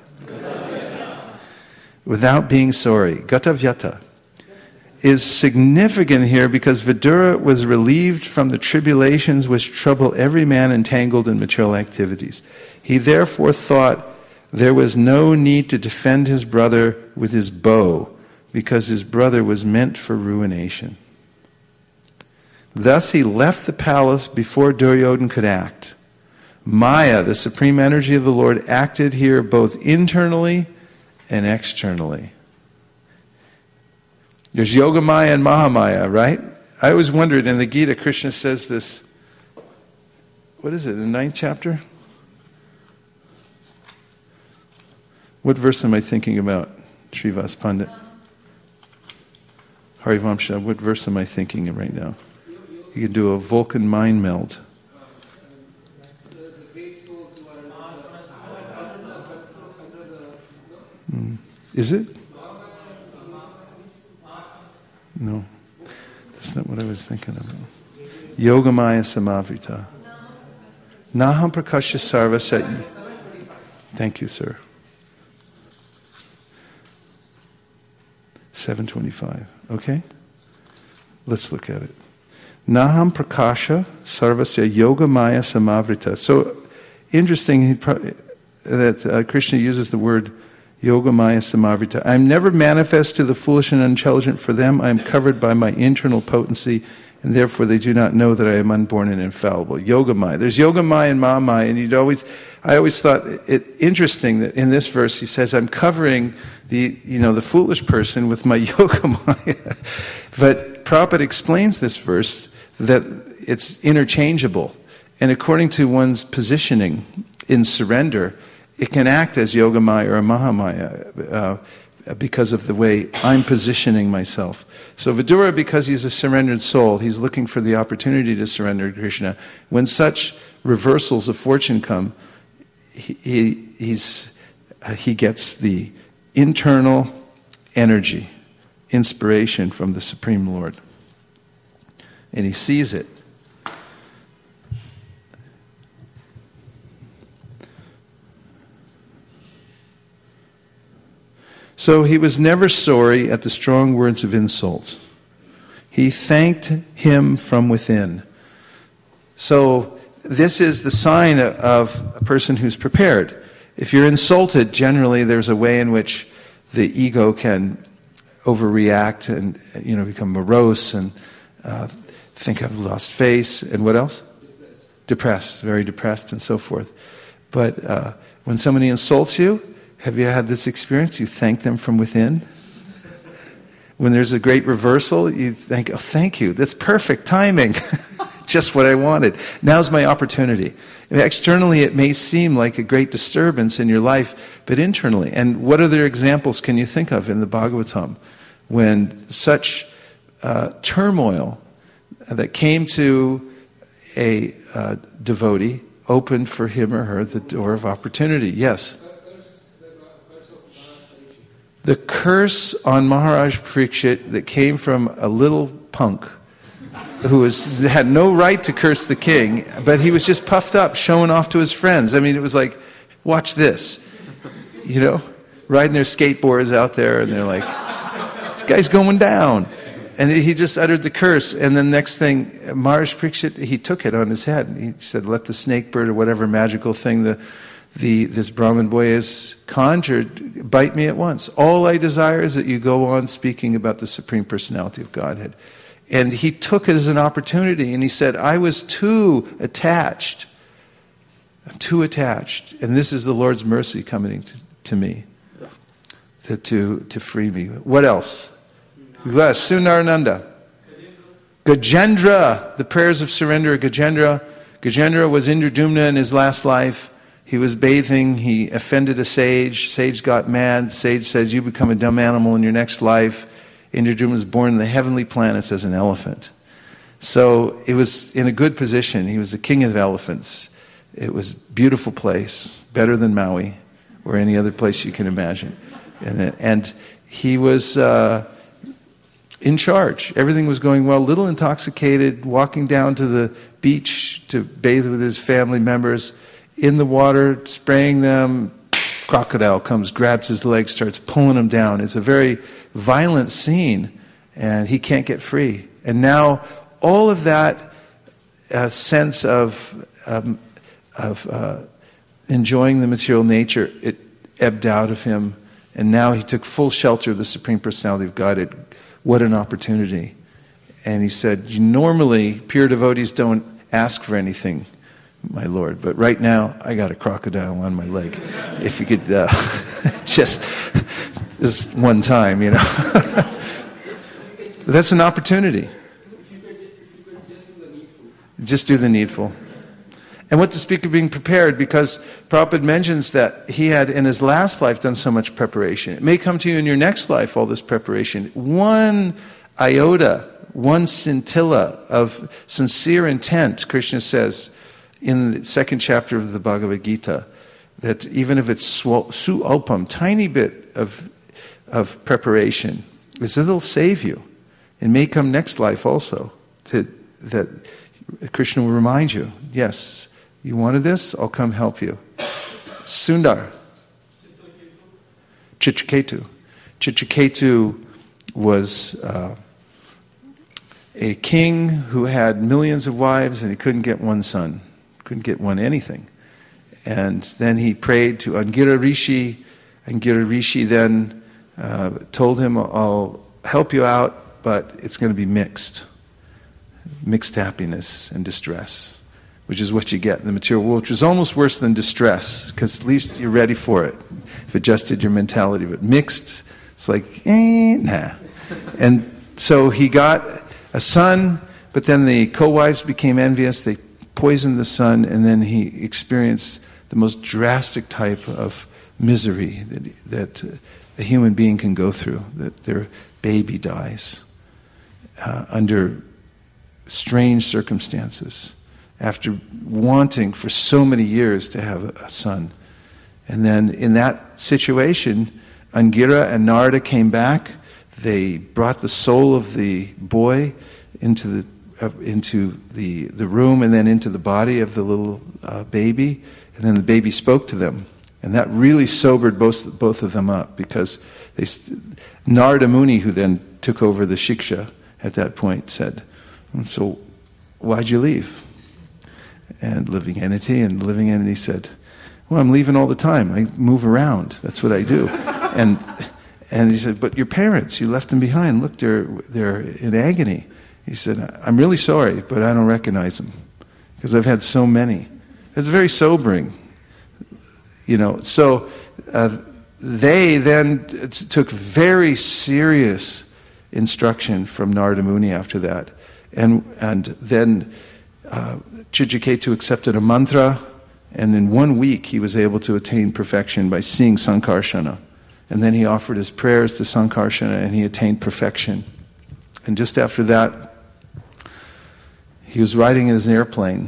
A: Without being sorry, gata vyata, is significant here because Vidura was relieved from the tribulations which trouble every man entangled in material activities. He therefore thought there was no need to defend his brother with his bow, because his brother was meant for ruination. Thus he left the palace before Duryodhana could act. Maya, the supreme energy of the Lord, acted here both internally and externally. There's Yogamaya and Mahamaya, right? I always wondered, in the Gita, Krishna says this, what is it, the 9th chapter? What verse am I thinking about, Srivas Pandit? Harivamsha, what verse am I thinking of right now? You can do a Vulcan mind meld. Is it? No. That's not what I was thinking of. Yogamaya Samavrita. Naham Prakasha Sarvasya. Thank you, sir. 725. Okay? Let's look at it. Naham Prakasha Sarvasya Yogamaya Samavrita. So interesting that Krishna uses the word Yogamaya Samavrita. I am never manifest to the foolish and unintelligent. For them I am covered by my internal potency, and therefore they do not know that I am unborn and infallible. Yogamaya. There's Yogamaya and Mahamaya, and I always thought it interesting that in this verse he says, I'm covering the foolish person with my Yogamaya. But Prabhupada explains this verse that it's interchangeable. And according to one's positioning in surrender, it can act as Yogamaya or Mahamaya because of the way I'm positioning myself. So Vidura, because he's a surrendered soul, he's looking for the opportunity to surrender to Krishna. When such reversals of fortune come, he gets the internal energy, inspiration from the Supreme Lord. And he sees it. So he was never sorry at the strong words of insult. He thanked him from within. So this is the sign of a person who's prepared. If you're insulted, generally there's a way in which the ego can overreact and become morose and think I've lost face, and what else? Depressed, very depressed and so forth. But when somebody insults you, have you had this experience? You thank them from within. When there's a great reversal, you think, oh, thank you. That's perfect timing. Just what I wanted. Now's my opportunity. Externally, it may seem like a great disturbance in your life, but internally. And what other examples can you think of in the Bhagavatam when such turmoil that came to a devotee opened for him or her the door of opportunity? Yes? The curse on Maharaj Parikshit that came from a little punk who had no right to curse the king, but he was just puffed up, showing off to his friends. I mean, it was like, watch this. Riding their skateboards out there, and they're like, this guy's going down. And he just uttered the curse, and then next thing, Maharaj Parikshit, he took it on his head. He said, let the snake bird or whatever magical thing this Brahmin boy has conjured bite me at once. All I desire is that you go on speaking about the Supreme Personality of Godhead. And he took it as an opportunity, and he said, I was too attached. I'm too attached. And this is the Lord's mercy coming to me to free me. What else? Sunarananda. Gajendra, the prayers of surrender. Gajendra was Indradyumna in his last life. He was bathing, he offended a sage. Sage got mad. Sage says, you become a dumb animal in your next life. Indradyumna was born in the heavenly planets as an elephant. So it was in a good position. He was the king of elephants. It was a beautiful place, better than Maui or any other place you can imagine. And he was in charge. Everything was going well, a little intoxicated, walking down to the beach to bathe with his family members. In the water, spraying them, crocodile comes, grabs his leg, starts pulling him down. It's a very violent scene, and he can't get free. And now all of that sense of enjoying the material nature, it ebbed out of him, and now he took full shelter of the Supreme Personality of Godhead. What an opportunity. And he said, normally, pure devotees don't ask for anything. my Lord. But right now, I got a crocodile on my leg. If you could just this one time, That's an opportunity. Just do the needful. And what to speak of being prepared, because Prabhupada mentions that he had in his last life done so much preparation. It may come to you in your next life, all this preparation. One iota, one scintilla of sincere intent, Krishna says in the second chapter of the Bhagavad Gita, that even if it's su alpam, tiny bit of preparation, it'll save you. It may come next life also, that Krishna will remind you, yes, you wanted this? I'll come help you. Sundar. Chitraketu. Chitraketu was a king who had millions of wives and he couldn't get one son. Couldn't get one anything. And then he prayed to Angira Rishi. Angira Rishi then told him, I'll help you out, but it's going to be mixed. Mixed happiness and distress, which is what you get in the material world, which is almost worse than distress, because at least you're ready for it. You've adjusted your mentality. But mixed, it's like, nah. And so he got a son, but then the co-wives became envious. They poisoned the son, and then he experienced the most drastic type of misery that a human being can go through, that their baby dies under strange circumstances, after wanting for so many years to have a son. And then in that situation, Angira and Narada came back. They brought the soul of the boy into the room and then into the body of the little baby. And then the baby spoke to them. And that really sobered both of them up, because Narada Muni, who then took over the Shiksha at that point, said, so why'd you leave? And Living Entity said, well, I'm leaving all the time. I move around. That's what I do. And he said, but your parents, you left them behind. Look, they're in agony. He said, I'm really sorry, but I don't recognize them, because I've had so many. It's very sobering. So they then took very serious instruction from Narada Muni after that. And then Chitraketu accepted a mantra, and in 1 week he was able to attain perfection by seeing Sankarsana. And then he offered his prayers to Sankarsana, and he attained perfection. And just after that, he was riding in his airplane,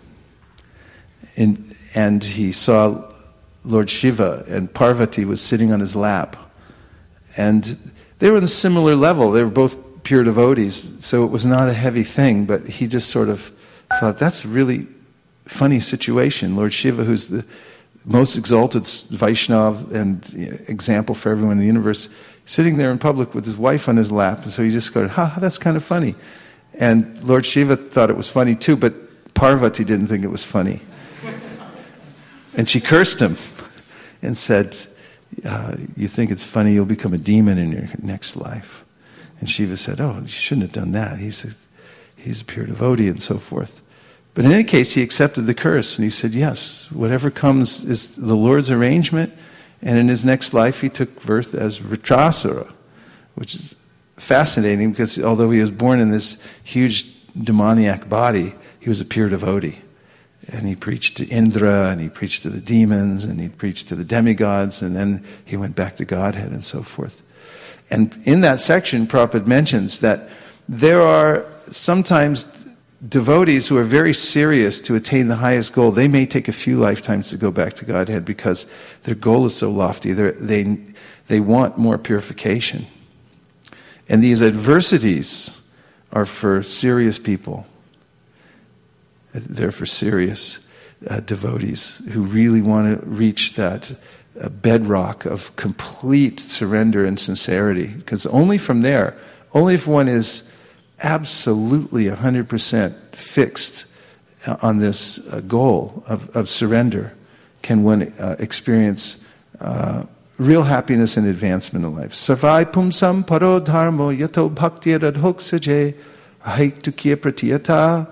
A: and he saw Lord Shiva, and Parvati was sitting on his lap. And they were on a similar level. They were both pure devotees, so it was not a heavy thing, but he just sort of thought, that's a really funny situation. Lord Shiva, who's the most exalted Vaishnava and example for everyone in the universe, sitting there in public with his wife on his lap, and so he just goes, that's kind of funny. And Lord Shiva thought it was funny too, but Parvati didn't think it was funny. And she cursed him and said, you think it's funny, you'll become a demon in your next life. And Shiva said, you shouldn't have done that. He's a pure devotee and so forth. But in any case, he accepted the curse, and he said, yes, whatever comes is the Lord's arrangement. And in his next life, he took birth as Vritrasura, which is fascinating, because although he was born in this huge demoniac body, he was a pure devotee. And he preached to Indra, and he preached to the demons, and he preached to the demigods, and then he went back to Godhead and so forth. And in that section, Prabhupada mentions that there are sometimes devotees who are very serious to attain the highest goal. They may take a few lifetimes to go back to Godhead because their goal is so lofty. They want more purification. And these adversities are for serious people. They're for serious devotees who really want to reach that bedrock of complete surrender and sincerity. Because only from there, only if one is absolutely 100% fixed on this goal of surrender, can one experience real happiness and advancement in life. Savai pumsam paro dharmo yato bhakti radhok saje ahiktukiya pratiyata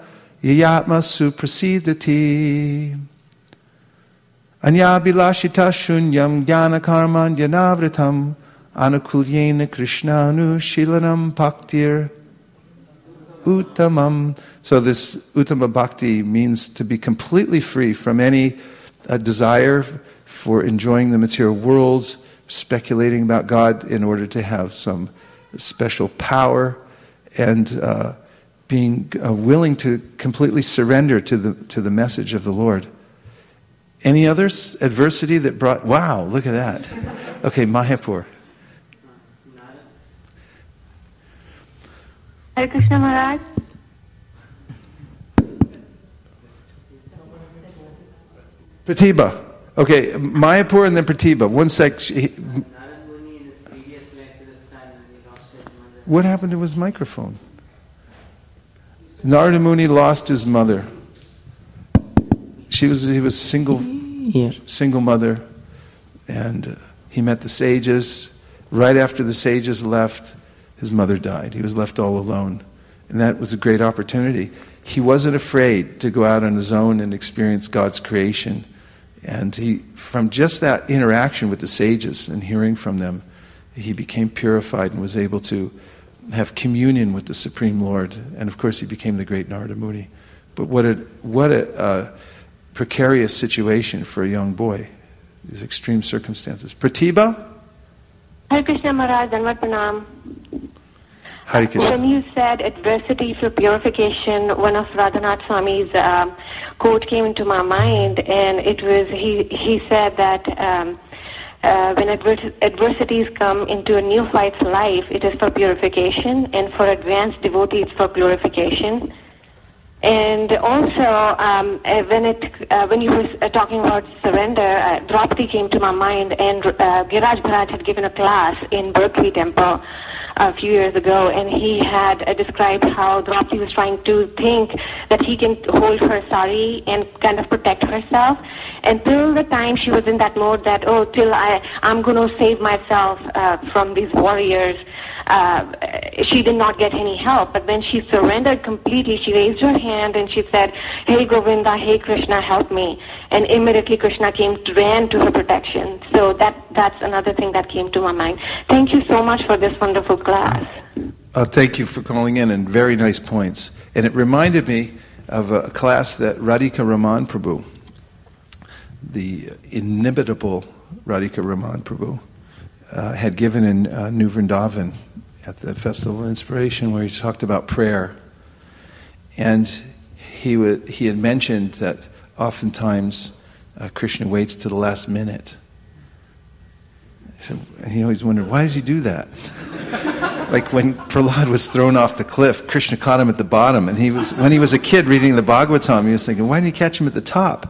A: yayatma suprasidati. Anyabilashita shunyam jnana karman yanavritam anukulyena krishnanu shilanam bhaktir uttamam. So this uttama bhakti means to be completely free from any desire for enjoying the material world, speculating about God in order to have some special power, and being willing to completely surrender to the message of the Lord. Any others? Adversity that brought... Wow, look at that. Okay, Mayapur.
F: Hare Krishna Maharaj.
A: Pratibha. Okay, Mayapur and then Pratibha. One sec. What happened to his microphone? Narada Muni lost his mother. He was single mother, and he met the sages. Right after the sages left, his mother died. He was left all alone, and that was a great opportunity. He wasn't afraid to go out on his own and experience God's creation, and from just that interaction with the sages and hearing from them, he became purified and was able to have communion with the Supreme Lord, and of course he became the great Narada Muni. But what a precarious situation for a young boy, these extreme circumstances. Pratibha?
F: Hare Krishna Maharaj, Danvat Pranam.
A: Hare Krishna.
F: When you said adversity for purification, one of Radhanath Swami's quote came into my mind, and it was, he said that when adversities come into a neophyte's life, it is for purification, and for advanced devotees for glorification. And also, when you were talking about surrender, Draupadi came to my mind, and Giraj Bharaj had given a class in Berkeley Temple a few years ago, and he had described how Draupadi was trying to think that he can hold her sari and kind of protect herself until the time she was in that mode that, I'm going to save myself from these warriors. She did not get any help, but when she surrendered completely, she raised her hand and she said, "Hey Govinda, hey Krishna, help me." And immediately Krishna ran to her protection. So that's another thing that came to my mind. Thank you so much for this wonderful class.
A: Thank you for calling in, and very nice points. And it reminded me of a class that Radhika Raman Prabhu, the inimitable Radhika Raman Prabhu, had given in New Vrindavan at the Festival of Inspiration, where he talked about prayer. And he had mentioned that oftentimes Krishna waits to the last minute. And he always wondered, why does he do that? Like when Prahlad was thrown off the cliff, Krishna caught him at the bottom. And when he was a kid reading the Bhagavatam, he was thinking, why didn't he catch him at the top?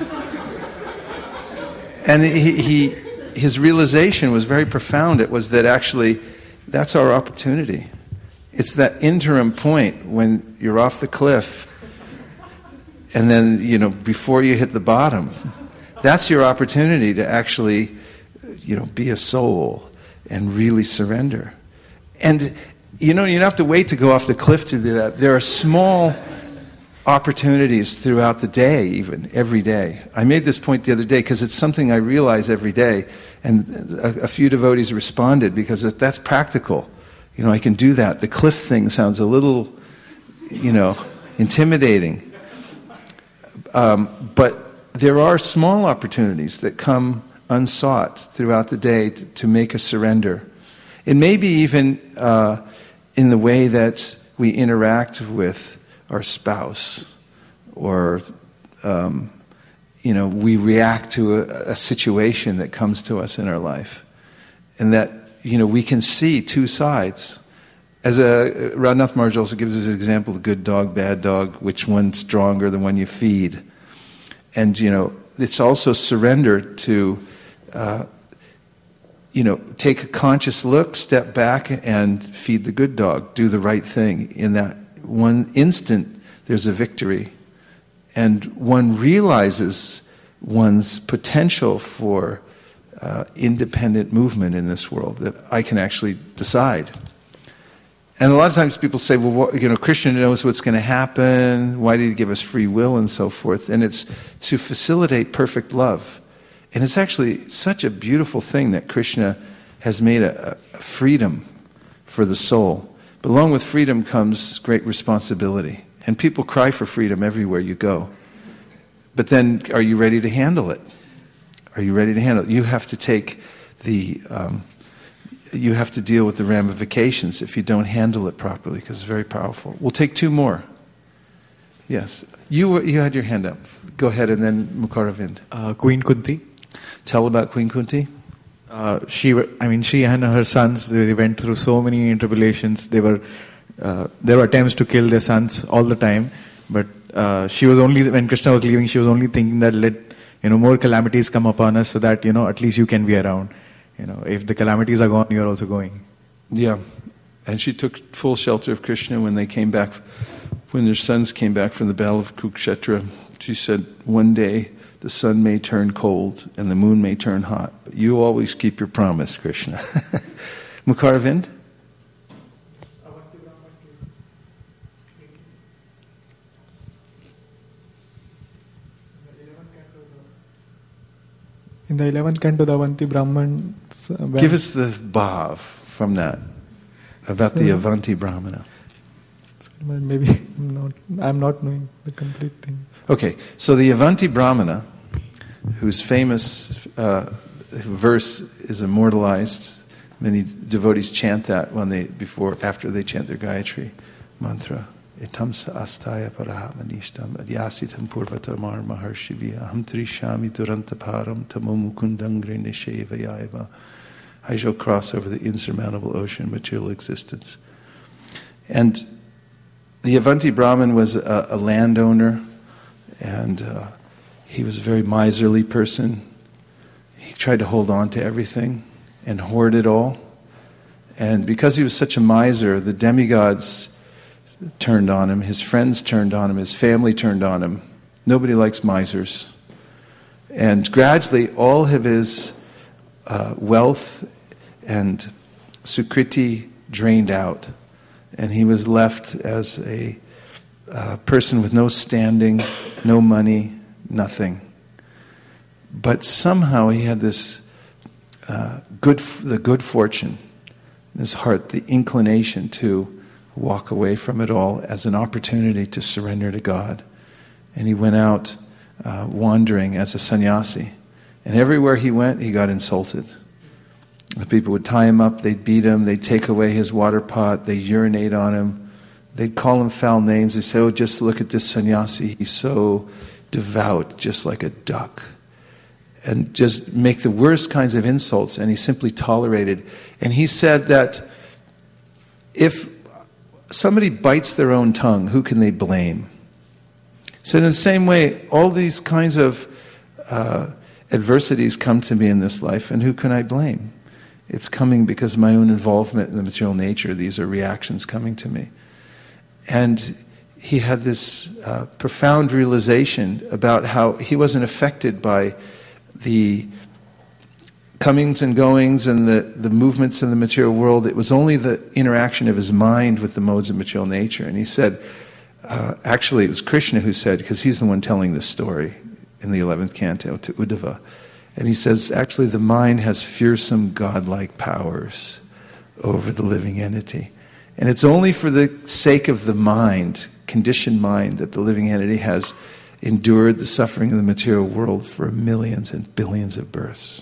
A: And his realization was very profound. It was that actually that's our opportunity. It's that interim point when you're off the cliff and then, before you hit the bottom. That's your opportunity to actually, be a soul and really surrender. And, you don't have to wait to go off the cliff to do that. There are small opportunities throughout the day, even every day. I made this point the other day because it's something I realize every day, and a few devotees responded because that's practical. I can do that. The cliff thing sounds a little, intimidating. But there are small opportunities that come unsought throughout the day to make a surrender. It may be even in the way that we interact with our spouse, or we react to a situation that comes to us in our life, and that we can see two sides. As Radhanath Maharaj also gives us an example of good dog, bad dog, which one's stronger, the one you feed. And it's also surrender to take a conscious look, step back, and feed the good dog, do the right thing. In that one instant, there's a victory. And one realizes one's potential for independent movement in this world, that I can actually decide. And a lot of times people say, well, Krishna knows what's going to happen. Why did he give us free will and so forth? And it's to facilitate perfect love. And it's actually such a beautiful thing that Krishna has made a freedom for the soul. But along with freedom comes great responsibility. And people cry for freedom everywhere you go. But then, are you ready to handle it? Are you ready to handle it? You have to take you have to deal with the ramifications if you don't handle it properly, because it's very powerful. We'll take two more. Yes. You had your hand up. Go ahead, and then Mukaravind.
G: Queen Kunti.
A: Tell about Queen Kunti.
G: She and her sons, they went through so many tribulations. There were attempts to kill their sons all the time, but she was only, when Krishna was leaving, she was only thinking that let more calamities come upon us so that at least you can be around. If the calamities are gone, you are also going.
A: Yeah, and she took full shelter of Krishna when they came back, when their sons came back from the battle of Kurukshetra. She said, one day the sun may turn cold and the moon may turn hot, but you always keep your promise, Krishna. Mukaravind?
H: In the 11th canto, the Avanti Brahman...
A: Give us the bhav from that, about the Avanti Brahmana.
H: Maybe I'm not knowing the complete thing.
A: Okay, so the Avanti Brahmana, whose famous verse is immortalized, many devotees chant that after they chant their Gayatri mantra. Itamsa astaya parahamanishtam adyasitam purvatamar maharshivya aham trishami durantaparam tamomukundangre nishevayaiva. I shall cross over the insurmountable ocean of material existence. And the Avanti Brahman was a landowner, and he was a very miserly person. He tried to hold on to everything and hoard it all. And because he was such a miser, the demigods turned on him, his friends turned on him, his family turned on him. Nobody likes misers. And gradually all of his wealth and sukriti drained out. And he was left as a person with no standing, no money, nothing. But somehow he had this good fortune in his heart, the inclination to walk away from it all as an opportunity to surrender to God. And he went out wandering as a sannyasi. And everywhere he went, he got insulted. The people would tie him up, they'd beat him, they'd take away his water pot, they'd urinate on him, they'd call him foul names. They'd say, oh, just look at this sannyasi, he's so devout, just like a duck. And just make the worst kinds of insults, and he simply tolerated. And he said that if somebody bites their own tongue, who can they blame? So in the same way, all these kinds of adversities come to me in this life, and who can I blame? It's coming because of my own involvement in the material nature. These are reactions coming to me. And he had this profound realization about how he wasn't affected by the comings and goings and the movements in the material world. It was only the interaction of his mind with the modes of material nature. And he said, actually it was Krishna who said, because he's the one telling this story in the 11th canto to Uddhava. And he says, actually the mind has fearsome godlike powers over the living entity. And it's only for the sake of the mind, conditioned mind, that the living entity has endured the suffering of the material world for millions and billions of births.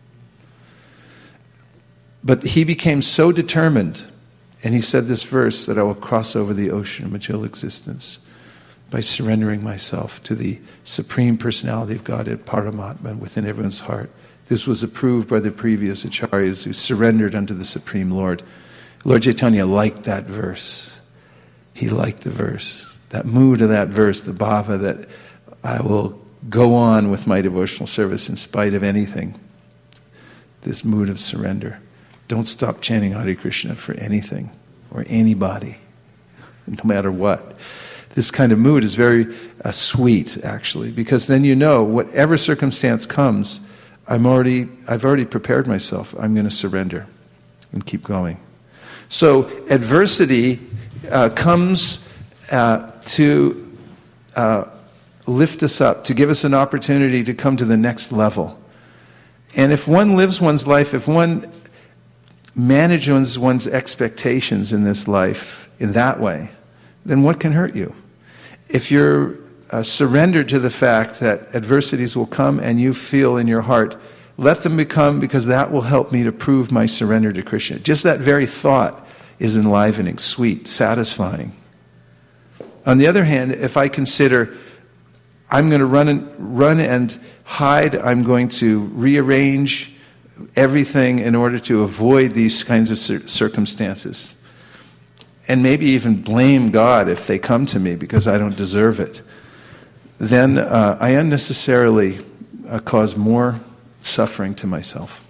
A: But he became so determined, and he said this verse, that I will cross over the ocean of material existence by surrendering myself to the Supreme Personality of Godhead, Paramatma, within everyone's heart. This was approved by the previous acharyas who surrendered unto the Supreme Lord. Lord Chaitanya liked that verse. He liked the verse. That mood of that verse, the bhava that I will go on with my devotional service in spite of anything. This mood of surrender. Don't stop chanting Hare Krishna for anything or anybody, no matter what. This kind of mood is very sweet, actually, because then you know whatever circumstance comes, I've already prepared myself. I'm going to surrender and keep going. So adversity comes to lift us up, to give us an opportunity to come to the next level. And if one lives one's life, if one manages one's expectations in this life in that way, then what can hurt you? If you're surrendered to the fact that adversities will come and you feel in your heart, let them become, because that will help me to prove my surrender to Krishna. Just that very thought is enlivening, sweet, satisfying. On the other hand, if I consider I'm going to run and hide, I'm going to rearrange everything in order to avoid these kinds of circumstances, and maybe even blame God if they come to me because I don't deserve it, then I unnecessarily cause more suffering to myself.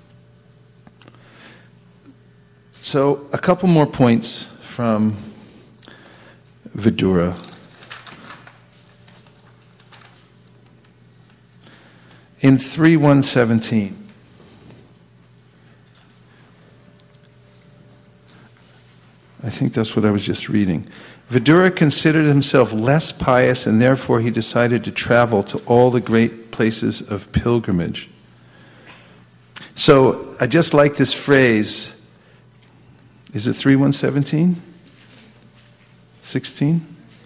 A: So, a couple more points from Vidura. In 3.1.17, I think that's what I was just reading. Vidura considered himself less pious, and therefore he decided to travel to all the great places of pilgrimage. So, I just like this phrase. Is it 3.1.17? 16?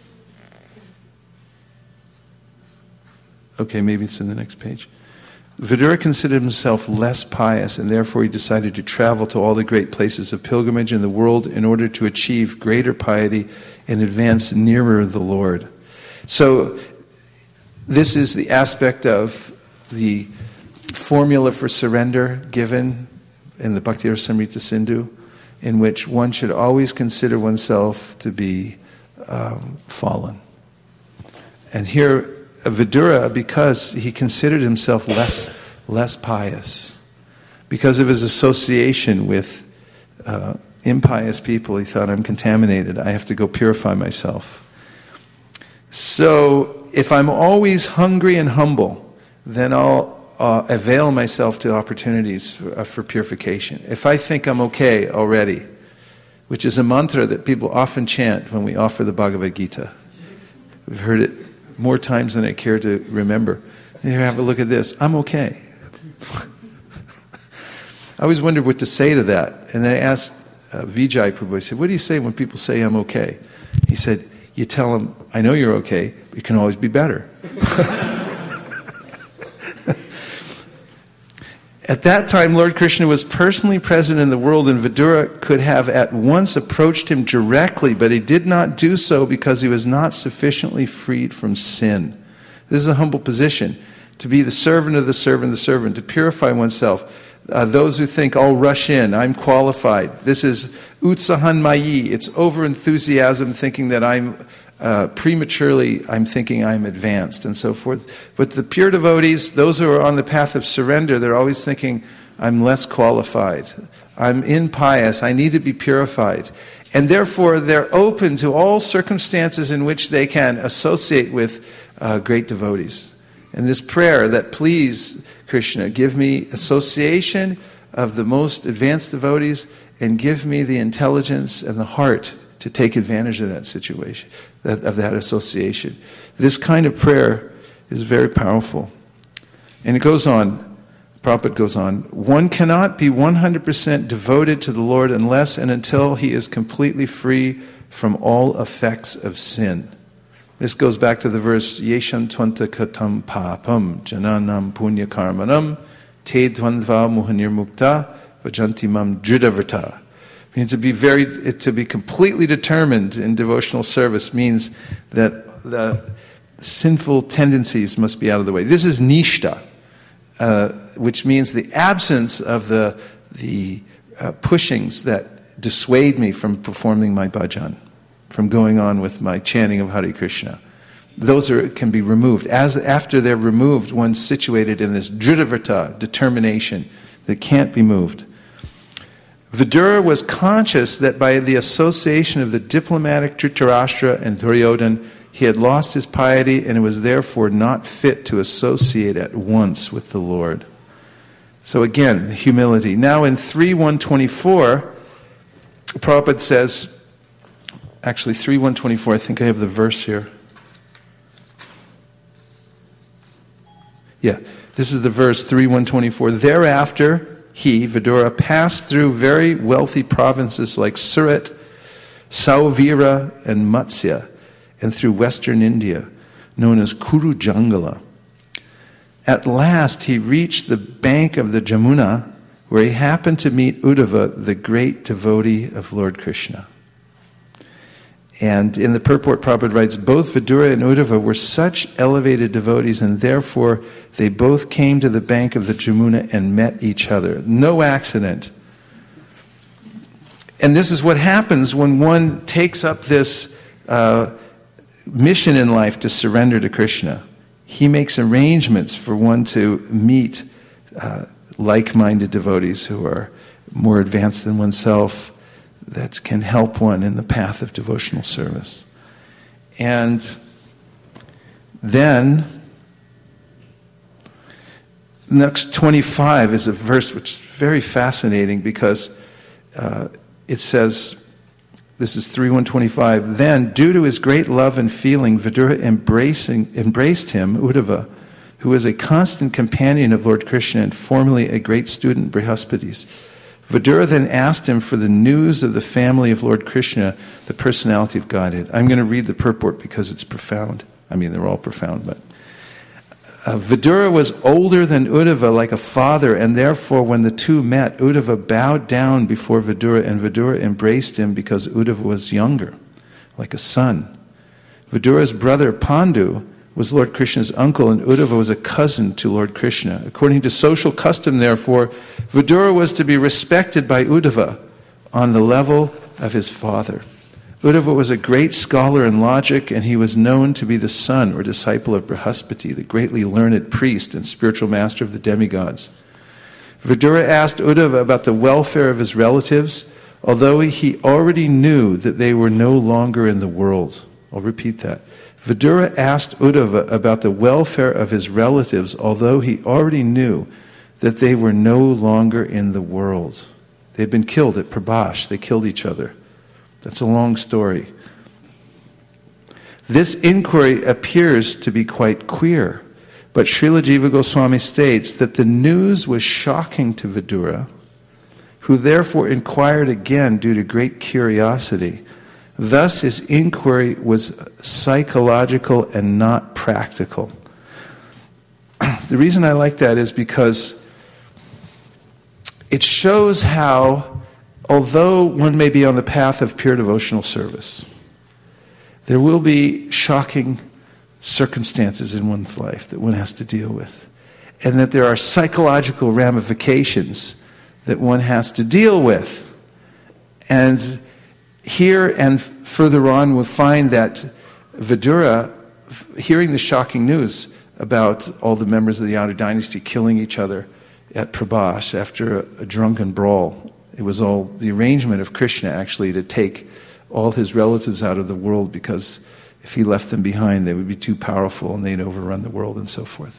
A: Okay, maybe it's in the next page. Vidura considered himself less pious, and therefore he decided to travel to all the great places of pilgrimage in the world in order to achieve greater piety and advance nearer the Lord. So, this is the aspect of the formula for surrender given in the Bhakti Rasamrita Sindhu, in which one should always consider oneself to be fallen. And here, Vidura, because he considered himself less pious, because of his association with impious people, he thought, I'm contaminated, I have to go purify myself. So, if I'm always hungry and humble, then I'll avail myself to opportunities for purification. If I think I'm okay already, which is a mantra that people often chant when we offer the Bhagavad Gita. We've heard it more times than I care to remember. Here, have a look at this. I'm okay. I always wondered what to say to that. And I asked Vijay Prabhu, I said, what do you say when people say I'm okay? He said, you tell them, I know you're okay, but you can always be better. At that time, Lord Krishna was personally present in the world, and Vidura could have at once approached him directly, but he did not do so because he was not sufficiently freed from sin. This is a humble position, to be the servant of the servant, to purify oneself. Those who think, I'll rush in, I'm qualified. This is utsahan mayi, it's over-enthusiasm, thinking that I'm I'm thinking I'm advanced and so forth. But the pure devotees, those who are on the path of surrender, they're always thinking, I'm less qualified. I'm impious. I need to be purified. And therefore, they're open to all circumstances in which they can associate with great devotees. And this prayer that, please, Krishna, give me association of the most advanced devotees and give me the intelligence and the heart to take advantage of that situation, of that association. This kind of prayer is very powerful. And it goes on, Prabhupada goes on, one cannot be 100% devoted to the Lord unless and until he is completely free from all effects of sin. This goes back to the verse, Yesham tvanta katam papam jananam punya karmanam te dvandva muhanir mukta vajanti mam dridavrta. To be completely determined in devotional service means that the sinful tendencies must be out of the way. This is nishta, which means the absence of the pushings that dissuade me from performing my bhajan, from going on with my chanting of Hare Krishna. Those can be removed. After they're removed, one's situated in this dridavrta, determination that can't be moved. Vidura was conscious that by the association of the diplomatic Dhritarashtra and Duryodhana, he had lost his piety and was therefore not fit to associate at once with the Lord. So again, humility. Now in 3.1.24, Prabhupada says, actually 3.124, I think I have the verse here. Yeah, this is the verse 3.124. Thereafter, he, Vidura, passed through very wealthy provinces like Surat, Sauvira, and Matsya, and through western India, known as Kuru Jangala. At last, he reached the bank of the Jamuna, where he happened to meet Uddhava, the great devotee of Lord Krishna. And in the purport, Prabhupada writes, both Vidura and Uddhava were such elevated devotees, and therefore they both came to the bank of the Jamuna and met each other. No accident. And this is what happens when one takes up this mission in life to surrender to Krishna. He makes arrangements for one to meet like-minded devotees who are more advanced than oneself, that can help one in the path of devotional service. And then, next 25 is a verse which is very fascinating because it says, this is 3.125, then, due to his great love and feeling, Vidura embraced him, Uddhava, who was a constant companion of Lord Krishna and formerly a great student, Brihaspati's. Vidura then asked him for the news of the family of Lord Krishna, the personality of Godhead. I'm going to read the purport because it's profound. I mean, they're all profound, but Vidura was older than Uddhava, like a father, and therefore when the two met, Uddhava bowed down before Vidura, and Vidura embraced him because Uddhava was younger, like a son. Vidura's brother Pandu was Lord Krishna's uncle, and Uddhava was a cousin to Lord Krishna. According to social custom, therefore, Vidura was to be respected by Uddhava on the level of his father. Uddhava was a great scholar in logic, and he was known to be the son or disciple of Brihaspati, the greatly learned priest and spiritual master of the demigods. Vidura asked Uddhava about the welfare of his relatives, although he already knew that they were no longer in the world. I'll repeat that. Vidura asked Uddhava about the welfare of his relatives, although he already knew that they were no longer in the world. They had been killed at Prabhash. They killed each other. That's a long story. This inquiry appears to be quite queer, but Srila Jiva Goswami states that the news was shocking to Vidura, who therefore inquired again due to great curiosity. Thus, his inquiry was psychological and not practical. The reason I like that is because it shows how, although one may be on the path of pure devotional service, there will be shocking circumstances in one's life that one has to deal with, and that there are psychological ramifications that one has to deal with. And here and further on, we'll find that Vidura, hearing the shocking news about all the members of the Yadu dynasty killing each other at Prabhash after a drunken brawl, it was all the arrangement of Krishna actually to take all his relatives out of the world, because if he left them behind, they would be too powerful and they'd overrun the world and so forth.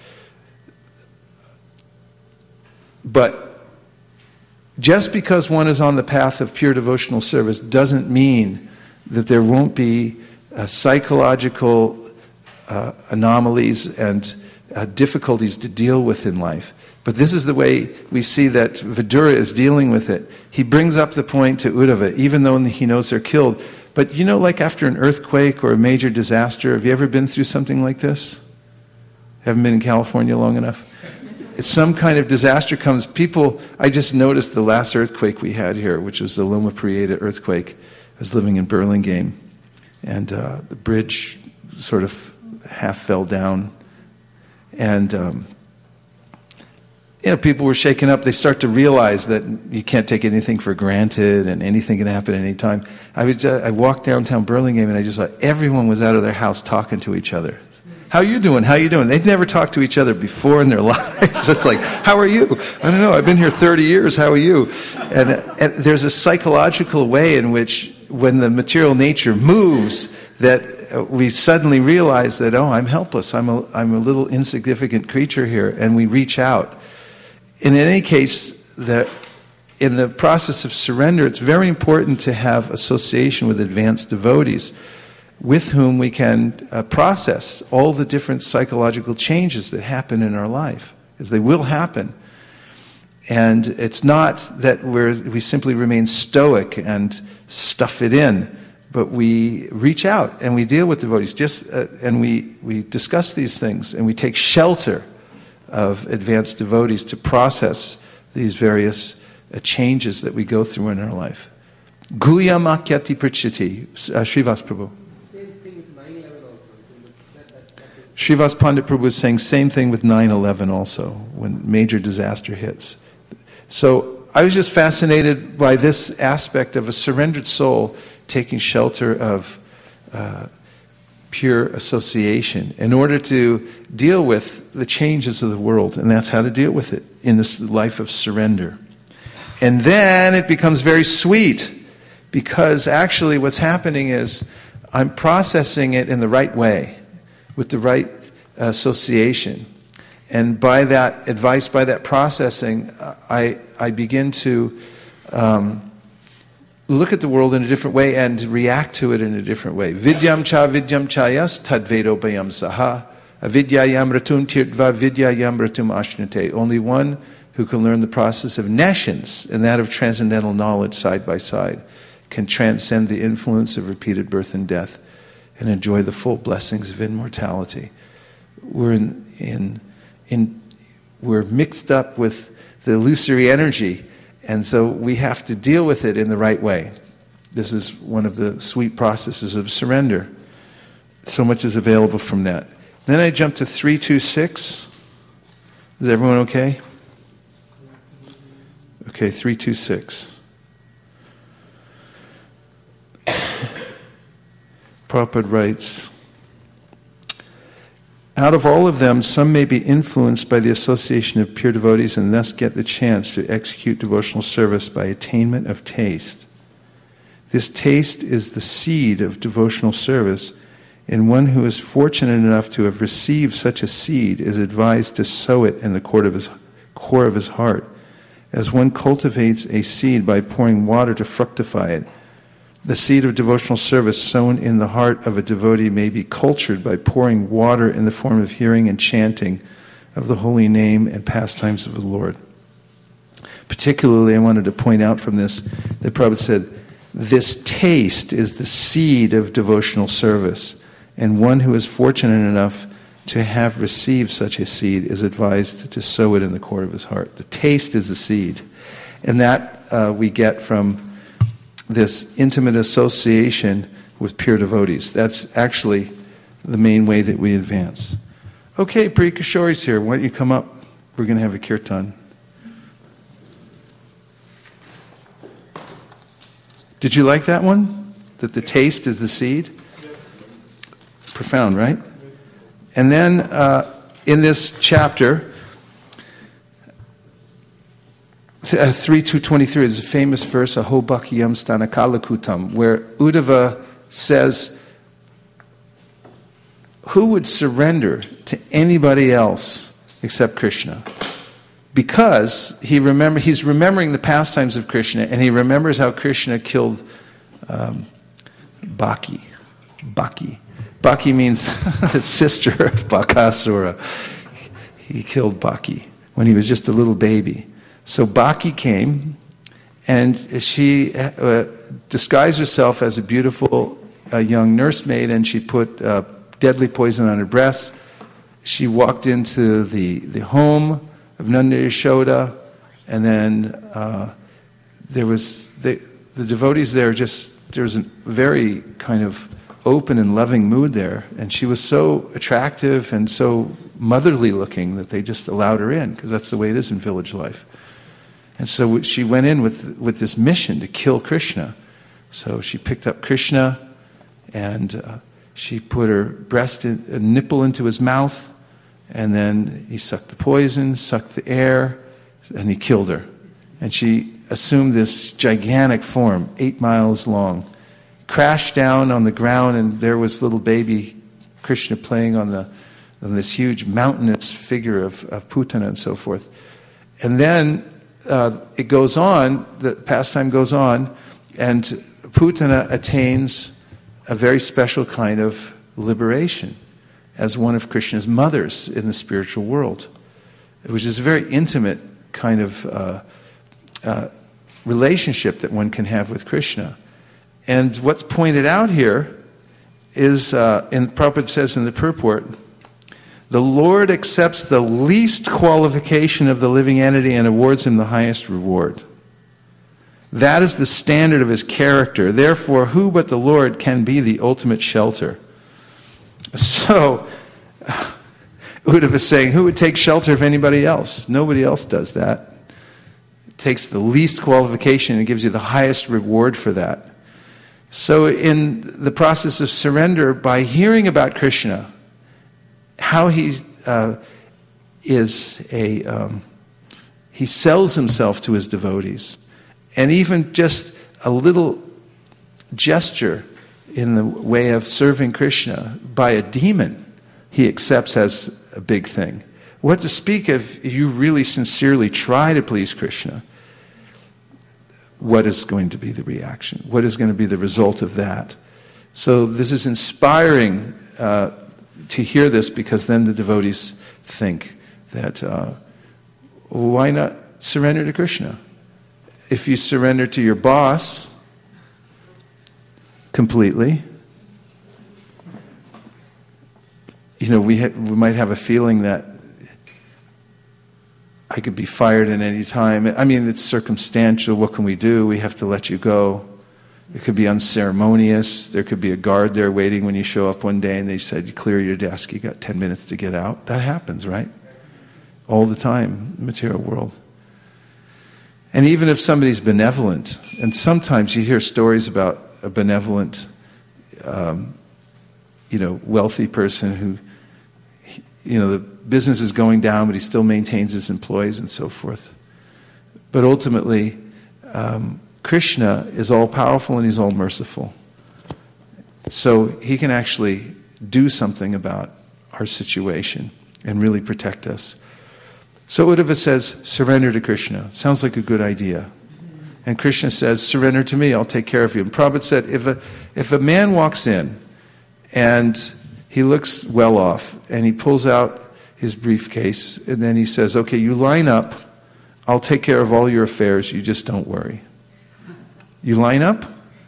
A: But just because one is on the path of pure devotional service doesn't mean that there won't be psychological anomalies and difficulties to deal with in life. But this is the way we see that Vidura is dealing with it. He brings up the point to Uddhava, even though he knows they're killed. But you know, like after an earthquake or a major disaster, have you ever been through something like this? Haven't been in California long enough? It's some kind of disaster comes. People, I just noticed the last earthquake we had here, which was the Loma Prieta earthquake. I was living in Burlingame, and the bridge sort of half fell down. And people were shaken up. They start to realize that you can't take anything for granted, and anything can happen at any time. I walked downtown Burlingame, and I just saw everyone was out of their house talking to each other. How you doing? How you doing? They'd never talked to each other before in their lives. It's like, how are you? I don't know. I've been here 30 years. How are you? And there's a psychological way in which, when the material nature moves, that we suddenly realize that, oh, I'm helpless. I'm a little insignificant creature here, and we reach out. And in any case, in the process of surrender, it's very important to have association with advanced devotees with whom we can process all the different psychological changes that happen in our life, because they will happen. And it's not that we simply remain stoic and stuff it in, but we reach out and we deal with devotees, and we discuss these things, and we take shelter of advanced devotees to process these various changes that we go through in our life. Guya makyati prachiti. Srivas Prabhu.
C: Same thing with 9/11 also.
A: Srivas Pandit Prabhu was saying same thing with 9/11 also, when major disaster hits. So I was just fascinated by this aspect of a surrendered soul taking shelter of pure association in order to deal with the changes of the world, and that's how to deal with it in this life of surrender. And then it becomes very sweet, because actually what's happening is I'm processing it in the right way, with the right association. And by that advice, by that processing, I begin to look at the world in a different way and react to it in a different way. Vidyam chayas tadvedo bayam saha avidyayam ratum tirtva vidyayam ratum ashnate. Only one who can learn the process of nescience and that of transcendental knowledge side by side can transcend the influence of repeated birth and death and enjoy the full blessings of immortality. We're we're mixed up with the illusory energy, and so we have to deal with it in the right way. This is one of the sweet processes of surrender. So much is available from that. Then I jump to 326. Is everyone okay? Okay, 326. Prabhupada writes, out of all of them, some may be influenced by the association of pure devotees and thus get the chance to execute devotional service by attainment of taste. This taste is the seed of devotional service, and one who is fortunate enough to have received such a seed is advised to sow it in the core of his heart. As one cultivates a seed by pouring water to fructify it, the seed of devotional service sown in the heart of a devotee may be cultured by pouring water in the form of hearing and chanting of the holy name and pastimes of the Lord. Particularly, I wanted to point out from this that Prabhupada said, this taste is the seed of devotional service, and one who is fortunate enough to have received such a seed is advised to sow it in the core of his heart. The taste is the seed, and that we get from this intimate association with pure devotees. That's actually the main way that we advance. Okay, Priya Kishori's here. Why don't you come up? We're going to have a kirtan. Did you like that one? That the taste is the seed? Profound, right? And then in this chapter, 3:23 is a famous verse, Aho Bhakiyam Stanakalakutam, where Uddhava says, who would surrender to anybody else except Krishna? Because he's remembering the pastimes of Krishna, and he remembers how Krishna killed Baki. Baki means the sister of Bakasura. He killed Baki when he was just a little baby. So Baki came, and she disguised herself as a beautiful young nursemaid, and she put deadly poison on her breast. She walked into the home of Nanda Yashoda, and then there was the devotees there. There was a very kind of open and loving mood there, and she was so attractive and so motherly looking that they just allowed her in, because that's the way it is in village life. And so she went in with this mission to kill Krishna. So she picked up Krishna, and she put her a nipple into his mouth, and then he sucked the poison, sucked the air, and he killed her. And she assumed this gigantic form, 8 miles long, crashed down on the ground, and there was little baby Krishna playing on this huge mountainous figure of Putana and so forth. And then it goes on, the pastime goes on, and Putana attains a very special kind of liberation as one of Krishna's mothers in the spiritual world, which is a very intimate kind of relationship that one can have with Krishna. And what's pointed out here is, Prabhupada says in the purport, the Lord accepts the least qualification of the living entity and awards him the highest reward. That is the standard of his character. Therefore, who but the Lord can be the ultimate shelter? So, Uddhava is saying, who would take shelter of anybody else? Nobody else does that. It takes the least qualification and gives you the highest reward for that. So in the process of surrender, by hearing about Krishna, how he he sells himself to his devotees, and even just a little gesture in the way of serving Krishna by a demon, he accepts as a big thing. What to speak of if you really sincerely try to please Krishna? What is going to be the reaction? What is going to be the result of that? So this is inspiring to hear this, because then the devotees think that why not surrender to Krishna? If you surrender to your boss completely, we might have a feeling that I could be fired at any time. I mean, it's circumstantial. What can we do? We have to let you go. It could be unceremonious. There could be a guard there waiting when you show up one day and they said, you clear your desk, you got 10 minutes to get out. That happens, right? All the time in the material world. And even if somebody's benevolent, and sometimes you hear stories about a benevolent, wealthy person who, the business is going down, but he still maintains his employees and so forth. But ultimately, Krishna is all-powerful and he's all-merciful. So he can actually do something about our situation and really protect us. So Uddhava says, surrender to Krishna. Sounds like a good idea. And Krishna says, surrender to me, I'll take care of you. And Prabhupada said, if a man walks in and he looks well off and he pulls out his briefcase and then he says, okay, you line up, I'll take care of all your affairs, you just don't worry. You line up?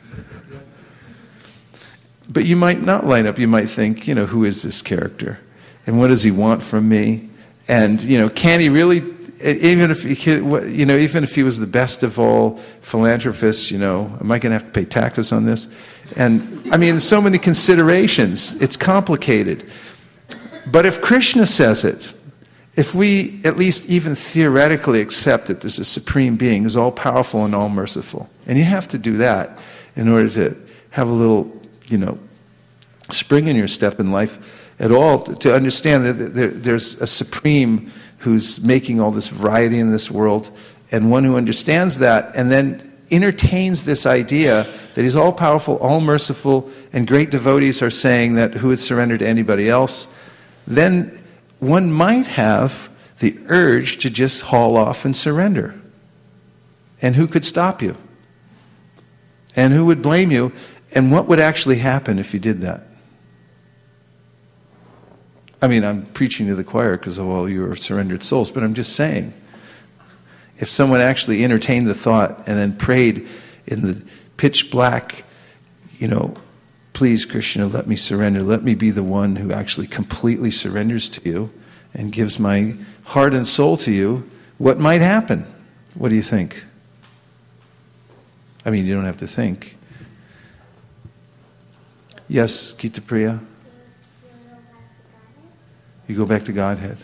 A: But you might not line up. You might think, who is this character? And what does he want from me? And, can he really, even if he was the best of all philanthropists, am I going to have to pay taxes on this? And, so many considerations. It's complicated. But if Krishna says it, if we at least even theoretically accept that there's a supreme being who's all-powerful and all-merciful, and you have to do that in order to have a little, spring in your step in life at all, to understand that there's a supreme who's making all this variety in this world, and one who understands that and then entertains this idea that he's all-powerful, all-merciful, and great devotees are saying that who would surrender to anybody else, then one might have the urge to just haul off and surrender. And who could stop you? And who would blame you? And what would actually happen if you did that? I'm preaching to the choir because of all your surrendered souls, but I'm just saying, if someone actually entertained the thought and then prayed in the pitch black, please, Krishna, let me surrender. Let me be the one who actually completely surrenders to you and gives my heart and soul to you. What might happen? What do you think? You don't have to think. Yes, Gita Priya? You go back to Godhead.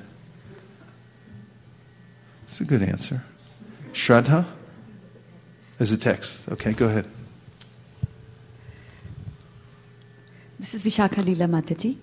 A: That's a good answer. Shraddha? There's a text. Okay, go ahead.
I: This is Vishakha Leela Mataji.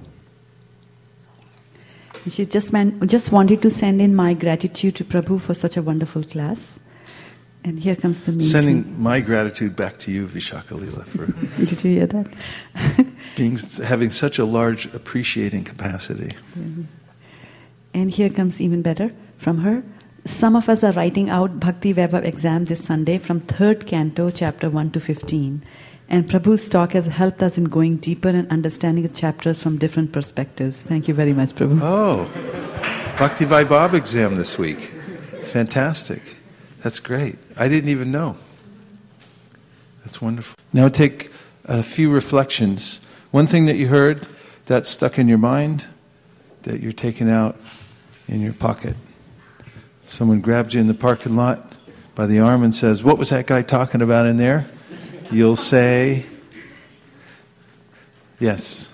I: She just wanted to send in my gratitude to Prabhu for such a wonderful class. And here comes the meeting.
A: Sending my gratitude back to you, Vishakha Leela, for
I: Did you hear that?
A: having such a large appreciating capacity.
I: And here comes even better from her. some of us are writing out Bhakti Vaibhav exam this Sunday from 3rd Canto, chapter 1 to 15. And Prabhu's talk has helped us in going deeper and understanding the chapters from different perspectives. Thank you very much, Prabhu.
A: Oh, Bhakti Vaibhav exam this week. Fantastic. That's great. I didn't even know. That's wonderful. Now take a few reflections. One thing that you heard that stuck in your mind, that you're taking out in your pocket. Someone grabs you in the parking lot by the arm and says, "What was that guy talking about in there?" You'll say, yes.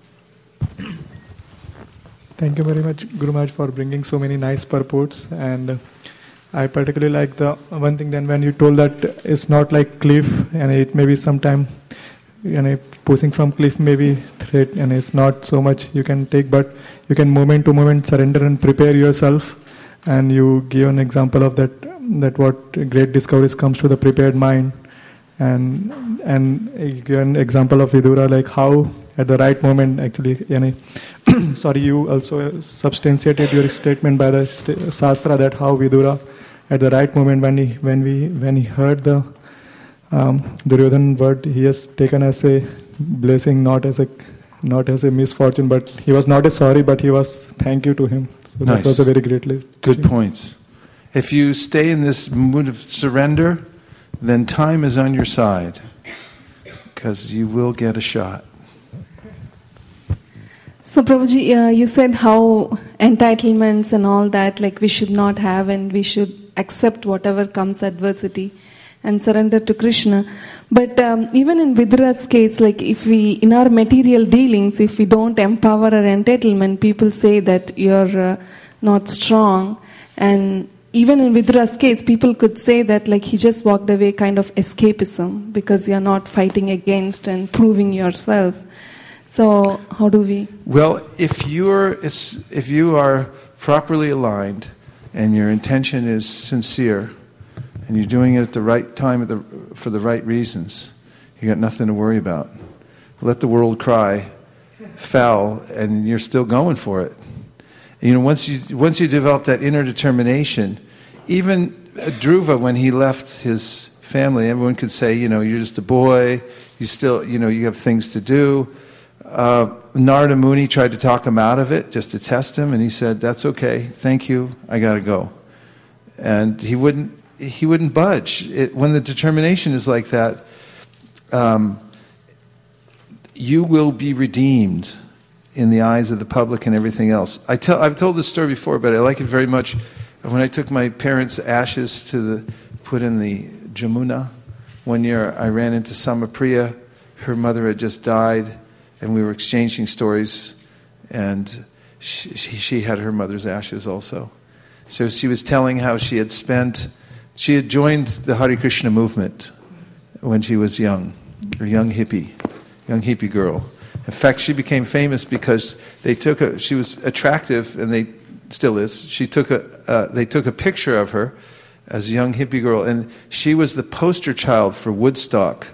H: Thank you very much, Guru Maharaj, for bringing so many nice purports. And I particularly like the one thing then when you told that it's not like cliff, and it may be sometime, pushing from cliff may be threat, and it's not so much you can take, but you can moment to moment surrender and prepare yourself. And you give an example of that what great discoveries comes to the prepared mind. And you give an example of Vidura, like how at the right moment actually, you also substantiated your statement by the Shastra that how Vidura at the right moment when he heard the Duryodhan word, he has taken as a blessing, not as a misfortune, but he was not sorry, but he was thank you to him. So
A: nice.
H: That was a very great lesson.
A: Good points. If you stay in this mood of surrender, then time is on your side, because you will get a shot.
J: So Prabhuji, you said how entitlements and all that, like we should not have, and we should accept whatever comes adversity and surrender to Krishna. But even in Vidura's case, like if we, in our material dealings, if we don't empower our entitlement, people say that you're not strong. And even in Vidura's case, people could say that like he just walked away, kind of escapism, because you're not fighting against and proving yourself. So how do we?
A: Well, if you are properly aligned and your intention is sincere and you're doing it at the right time for the right reasons, you got nothing to worry about. Let the world cry foul, and you're still going for it. Once you develop that inner determination, even Dhruva, when he left his family, everyone could say, you're just a boy, you still, you have things to do. Narada Muni tried to talk him out of it, just to test him, and he said, "That's okay, thank you, I got to go." And he wouldn't budge. When the determination is like that, you will be redeemed in the eyes of the public and everything else. I've told this story before, but I like it very much. When I took my parents' ashes to put in the Jamuna, one year I ran into Samapriya. Her mother had just died, and we were exchanging stories, and she had her mother's ashes also. So she was telling how she had joined the Hare Krishna movement when she was young, a young hippie girl. In fact, she became famous because she was attractive, and they still is. They took a picture of her as a young hippie girl, and she was the poster child for Woodstock.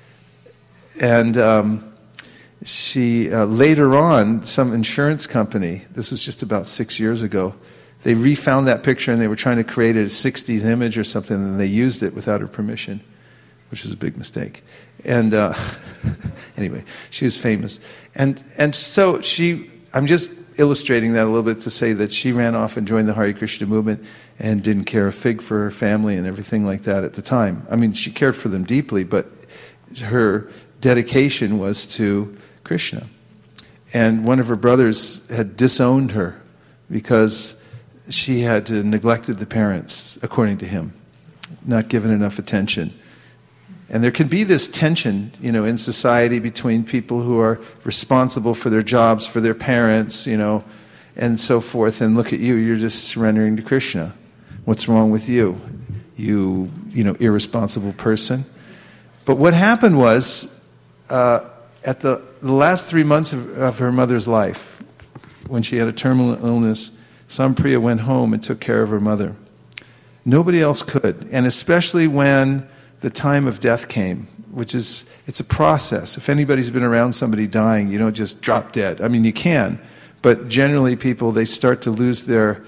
A: And she later on, some insurance company, this was just about 6 years ago, they refound that picture, and they were trying to create a 60s image or something, and they used it without her permission, which was a big mistake. And anyway, she was famous. And so I'm just illustrating that a little bit to say that she ran off and joined the Hare Krishna movement and didn't care a fig for her family and everything like that at the time. I mean, she cared for them deeply, but her dedication was to Krishna. And one of her brothers had disowned her because she had neglected the parents, according to him, not given enough attention. And there can be this tension, in society between people who are responsible for their jobs, for their parents, and so forth. And look at you, you're just surrendering to Krishna. What's wrong with you? You irresponsible person. But what happened was, at the last 3 months of her mother's life, when she had a terminal illness, Sampriya went home and took care of her mother. Nobody else could. And especially when the time of death came, it's a process. If anybody's been around somebody dying, you don't just drop dead. I mean, you can, but generally people, they start to lose their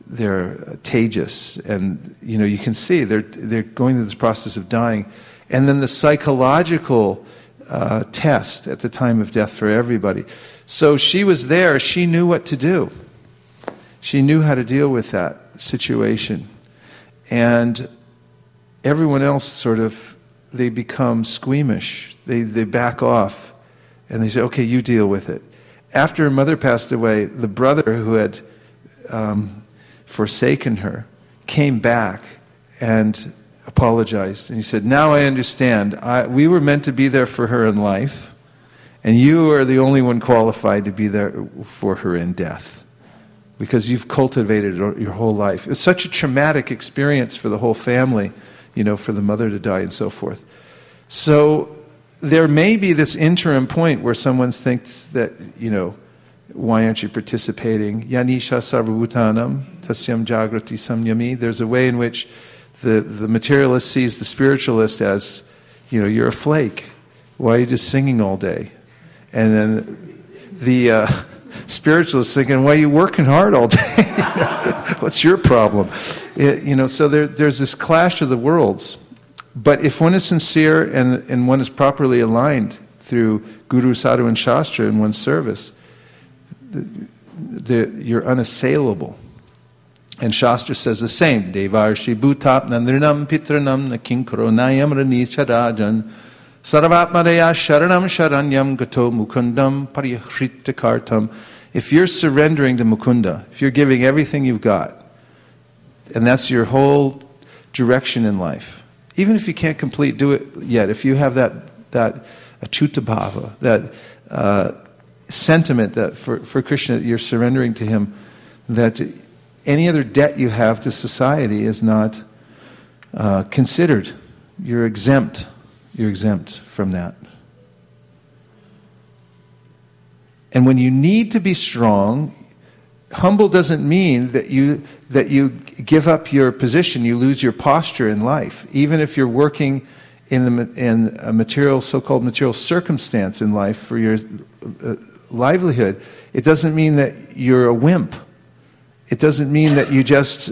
A: tejas, and you can see they're going through this process of dying, and then the psychological test at the time of death for everybody. So she was there. She knew what to do. She knew how to deal with that situation, and everyone else sort of, they become squeamish. They back off, and they say, "Okay, you deal with it." After her mother passed away, the brother who had forsaken her came back and apologized. And he said, "Now I understand. We were meant to be there for her in life, and you are the only one qualified to be there for her in death, because you've cultivated your whole life." It's such a traumatic experience for the whole family, for the mother to die and so forth. So there may be this interim point where someone thinks that, why aren't you participating? Yanisha sarvabhutanam tasyam jagrati samyami. There's a way in which the materialist sees the spiritualist as, you're a flake. Why are you just singing all day? And then the spiritualist thinking, why are you working hard all day? What's your problem? So there's this clash of the worlds. But if one is sincere and one is properly aligned through Guru, Sadhu, and Shastra in one's service, you're unassailable. And Shastra says the same. Devarshi bhutap nandrinam pitranam nakinkaro nayam ranicharajan sarvatmaraya sharanam sharanyam gato mukundam parihrittakartam. If you're surrendering to Mukunda, if you're giving everything you've got, and that's your whole direction in life, even if you can't do it yet, if you have that achuta bhava, that sentiment that for Krishna you're surrendering to Him, that any other debt you have to society is not considered. You're exempt. You're exempt from that. And when you need to be strong, humble doesn't mean that you give up your position, you lose your posture in life. Even if you're working in a material, so-called material circumstance in life for your livelihood, it doesn't mean that you're a wimp. It doesn't mean that you just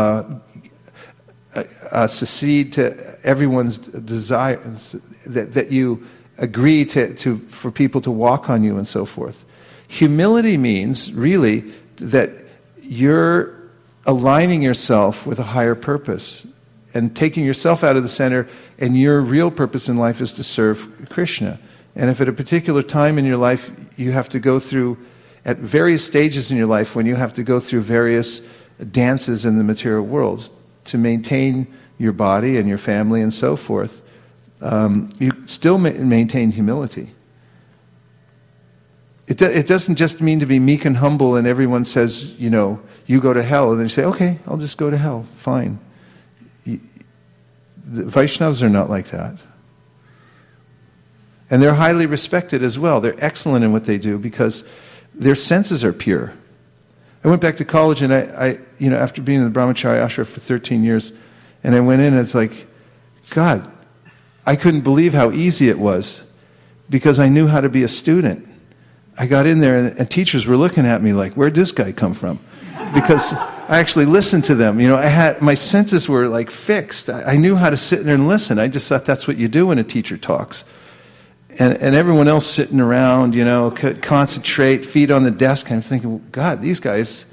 A: secede to everyone's desire, that you agree for people to walk on you and so forth. Humility means really that you're aligning yourself with a higher purpose and taking yourself out of the center, and your real purpose in life is to serve Krishna. And if at a particular time in your life you have to go through, at various stages in your life, when you have to go through various dances in the material world to maintain your body and your family and so forth, you still maintain humility. It doesn't just mean to be meek and humble and everyone says, you go to hell, and then you say, okay, I'll just go to hell, fine. The Vaishnavas are not like that. And they're highly respected as well. They're excellent in what they do because their senses are pure. I went back to college and I after being in the Brahmacharya ashram for 13 years, and I went in and it's like, God, I couldn't believe how easy it was because I knew how to be a student. I got in there and teachers were looking at me like, where'd this guy come from? Because I actually listened to them. My senses were like fixed. I knew how to sit there and listen. I just thought that's what you do when a teacher talks. And everyone else sitting around, concentrate, feet on the desk. I'm thinking, God, these guys,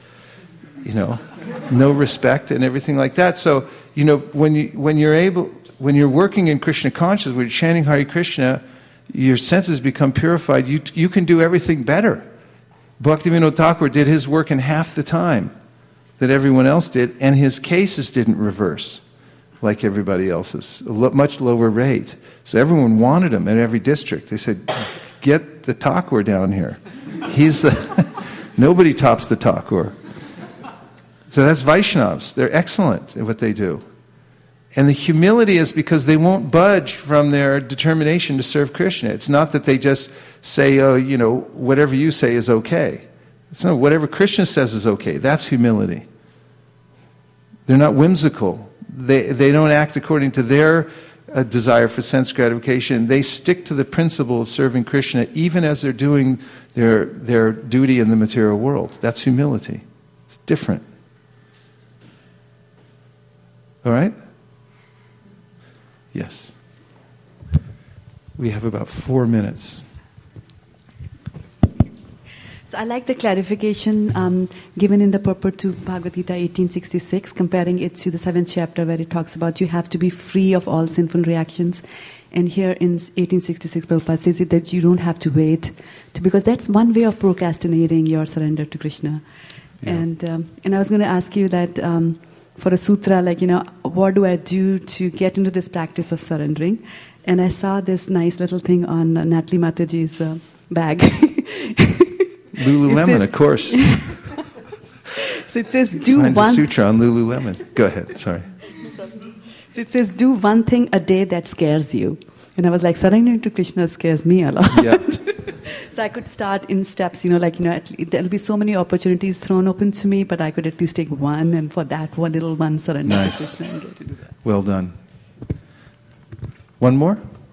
A: no respect and everything like that. So, when you're working in Krishna consciousness, when you're chanting Hare Krishna, your senses become purified. You can do everything better. Bhaktivinoda Thakur did his work in half the time that everyone else did, and his cases didn't reverse like everybody else's, a much lower rate. So everyone wanted him in every district. They said, get the Thakur down here. Nobody tops the Thakur. So that's Vaishnavas. They're excellent at what they do. And the humility is because they won't budge from their determination to serve Krishna. It's not that they just say, whatever you say is okay. It's not whatever Krishna says is okay. That's humility. They're not whimsical. They don't act according to their desire for sense gratification. They stick to the principle of serving Krishna even as they're doing their duty in the material world. That's humility. It's different. All right? Yes. We have about 4 minutes.
I: So I like the clarification given in the purport to Bhagavad Gita 1866, comparing it to the 7th chapter where it talks about you have to be free of all sinful reactions. And here in 1866, Prabhupada says it that you don't have to wait, because that's one way of procrastinating your surrender to Krishna. Yeah. And I was going to ask you that for a sutra, like, what do I do to get into this practice of surrendering? And I saw this nice little thing on Natalie Mataji's bag.
A: Lululemon, says, of course.
I: So it says, do
A: Finds
I: one...
A: a sutra on Lululemon. Go ahead, sorry.
I: So it says, do one thing a day that scares you. And I was like, surrendering to Krishna scares me a lot.
A: Yeah.
I: So I could start in steps, there'll be so many opportunities thrown open to me, but I could at least take one, and for that one little one, surrender to Krishna and get to do that.
A: Well done. One more?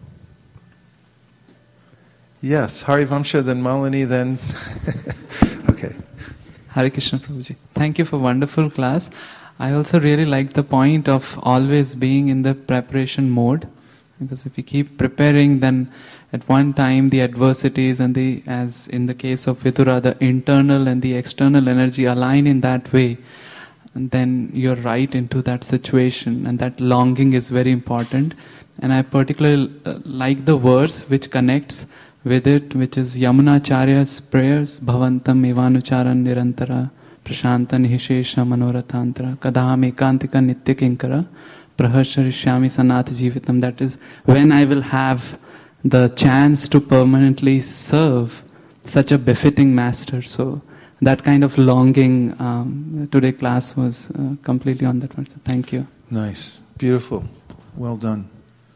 A: Yes, Harivamsha, then Malini, then... Okay.
D: Hare Krishna, Prabhuji. Thank you for wonderful class. I also really like the point of always being in the preparation mode, because if you keep preparing, then at one time the adversities and as in the case of Vidura, the internal and the external energy align in that way, and then you're right into that situation, and that longing is very important. And I particularly like the verse which connects with it, which is Yamunacharya's prayers, Bhavantam Evanucharan Nirantara Prashantan Hishesha Manorathantra Kadaham Ekantika Nitya Kinkara Praharsharishyami Sanat Jivitam. That is, when I will have the chance to permanently serve such a befitting master. So that kind of longing, today class was completely on that one. So thank you.
A: Nice. Beautiful. Well done.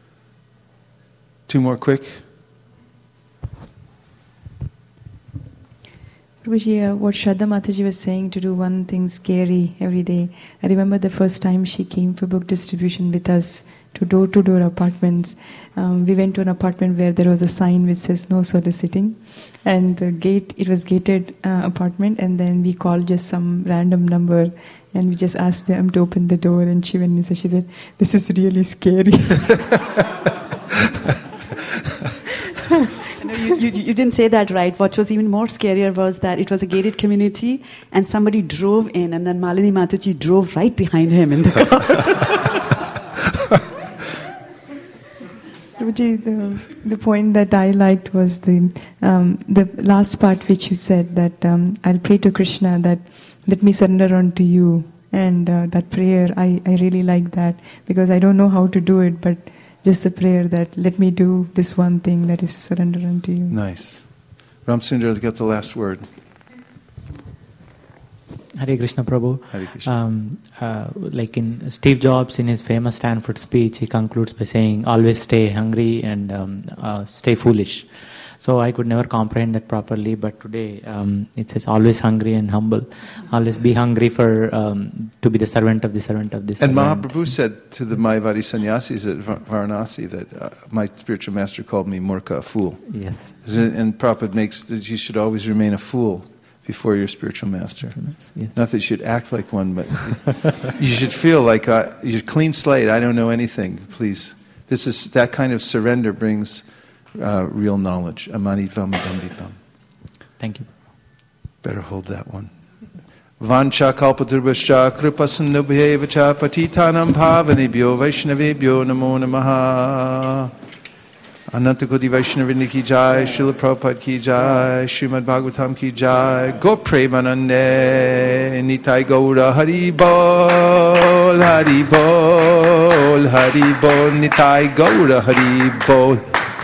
A: 2 more quick.
K: Prabhuji, what Shraddha Mataji was saying, to do one thing scary every day. I remember the first time she came for book distribution with us to door-to-door apartments. We went to an apartment where there was a sign which says no soliciting, and it was gated apartment, and then we called just some random number and we just asked them to open the door, and she went inside. She said, "This is really scary."
I: You didn't say that right. What was even more scarier was that it was a gated community and somebody drove in, and then Malini Mataji drove right behind him in the car.
K: The point that I liked was the last part which you said, that I'll pray to Krishna that let me surrender unto you. And that prayer, I really like that, because I don't know how to do it, but just the prayer that let me do this one thing, that is to surrender unto you.
A: Nice. Ramsundar, get the last word.
L: Hare Krishna, Prabhu.
A: Hare Krishna.
L: Like in Steve Jobs, in his famous Stanford speech, he concludes by saying, always stay hungry and stay foolish. So I could never comprehend that properly, but today it says always hungry and humble. Always be hungry for to be the servant of the servant of the servant.
A: And Mahaprabhu said to the Mayavadi sannyasis at Varanasi that my spiritual master called me Murka, a fool.
L: Yes.
A: And Prabhupada makes that you should always remain a fool before your spiritual master.
L: Yes.
A: Not that you should act like one, but you should feel like you're clean slate. I don't know anything. Please, that kind of surrender brings real knowledge. Amanitvam idamvitam.
L: Thank you.
A: Better hold that one. Vancha kalpaturvascha kripasannubhyevacha patitanam bhavanebhyo vaishnavebhyo namo namaha. Anantakoti Vaishnavini ki jai, Srila Prabhupada ki jai, Srimad Bhagavatam ki jai, Go Premanande, Nitai Gaura Hari Bol, Hari Bol, Hari Bol, Nitai Gaura Hari Bol.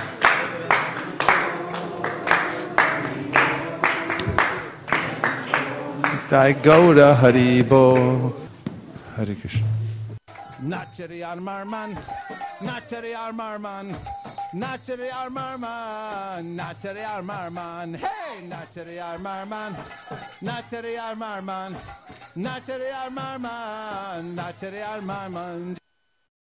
A: Nitai Gaura Hari Bol. Hare Krishna. Nachari Armarman, Nachari Armarman, Nachari Armarman, Nachari Armarman, hey, Nachari Armarman, Nachari Armarman, Nachari Armarman, Nachari Armarman.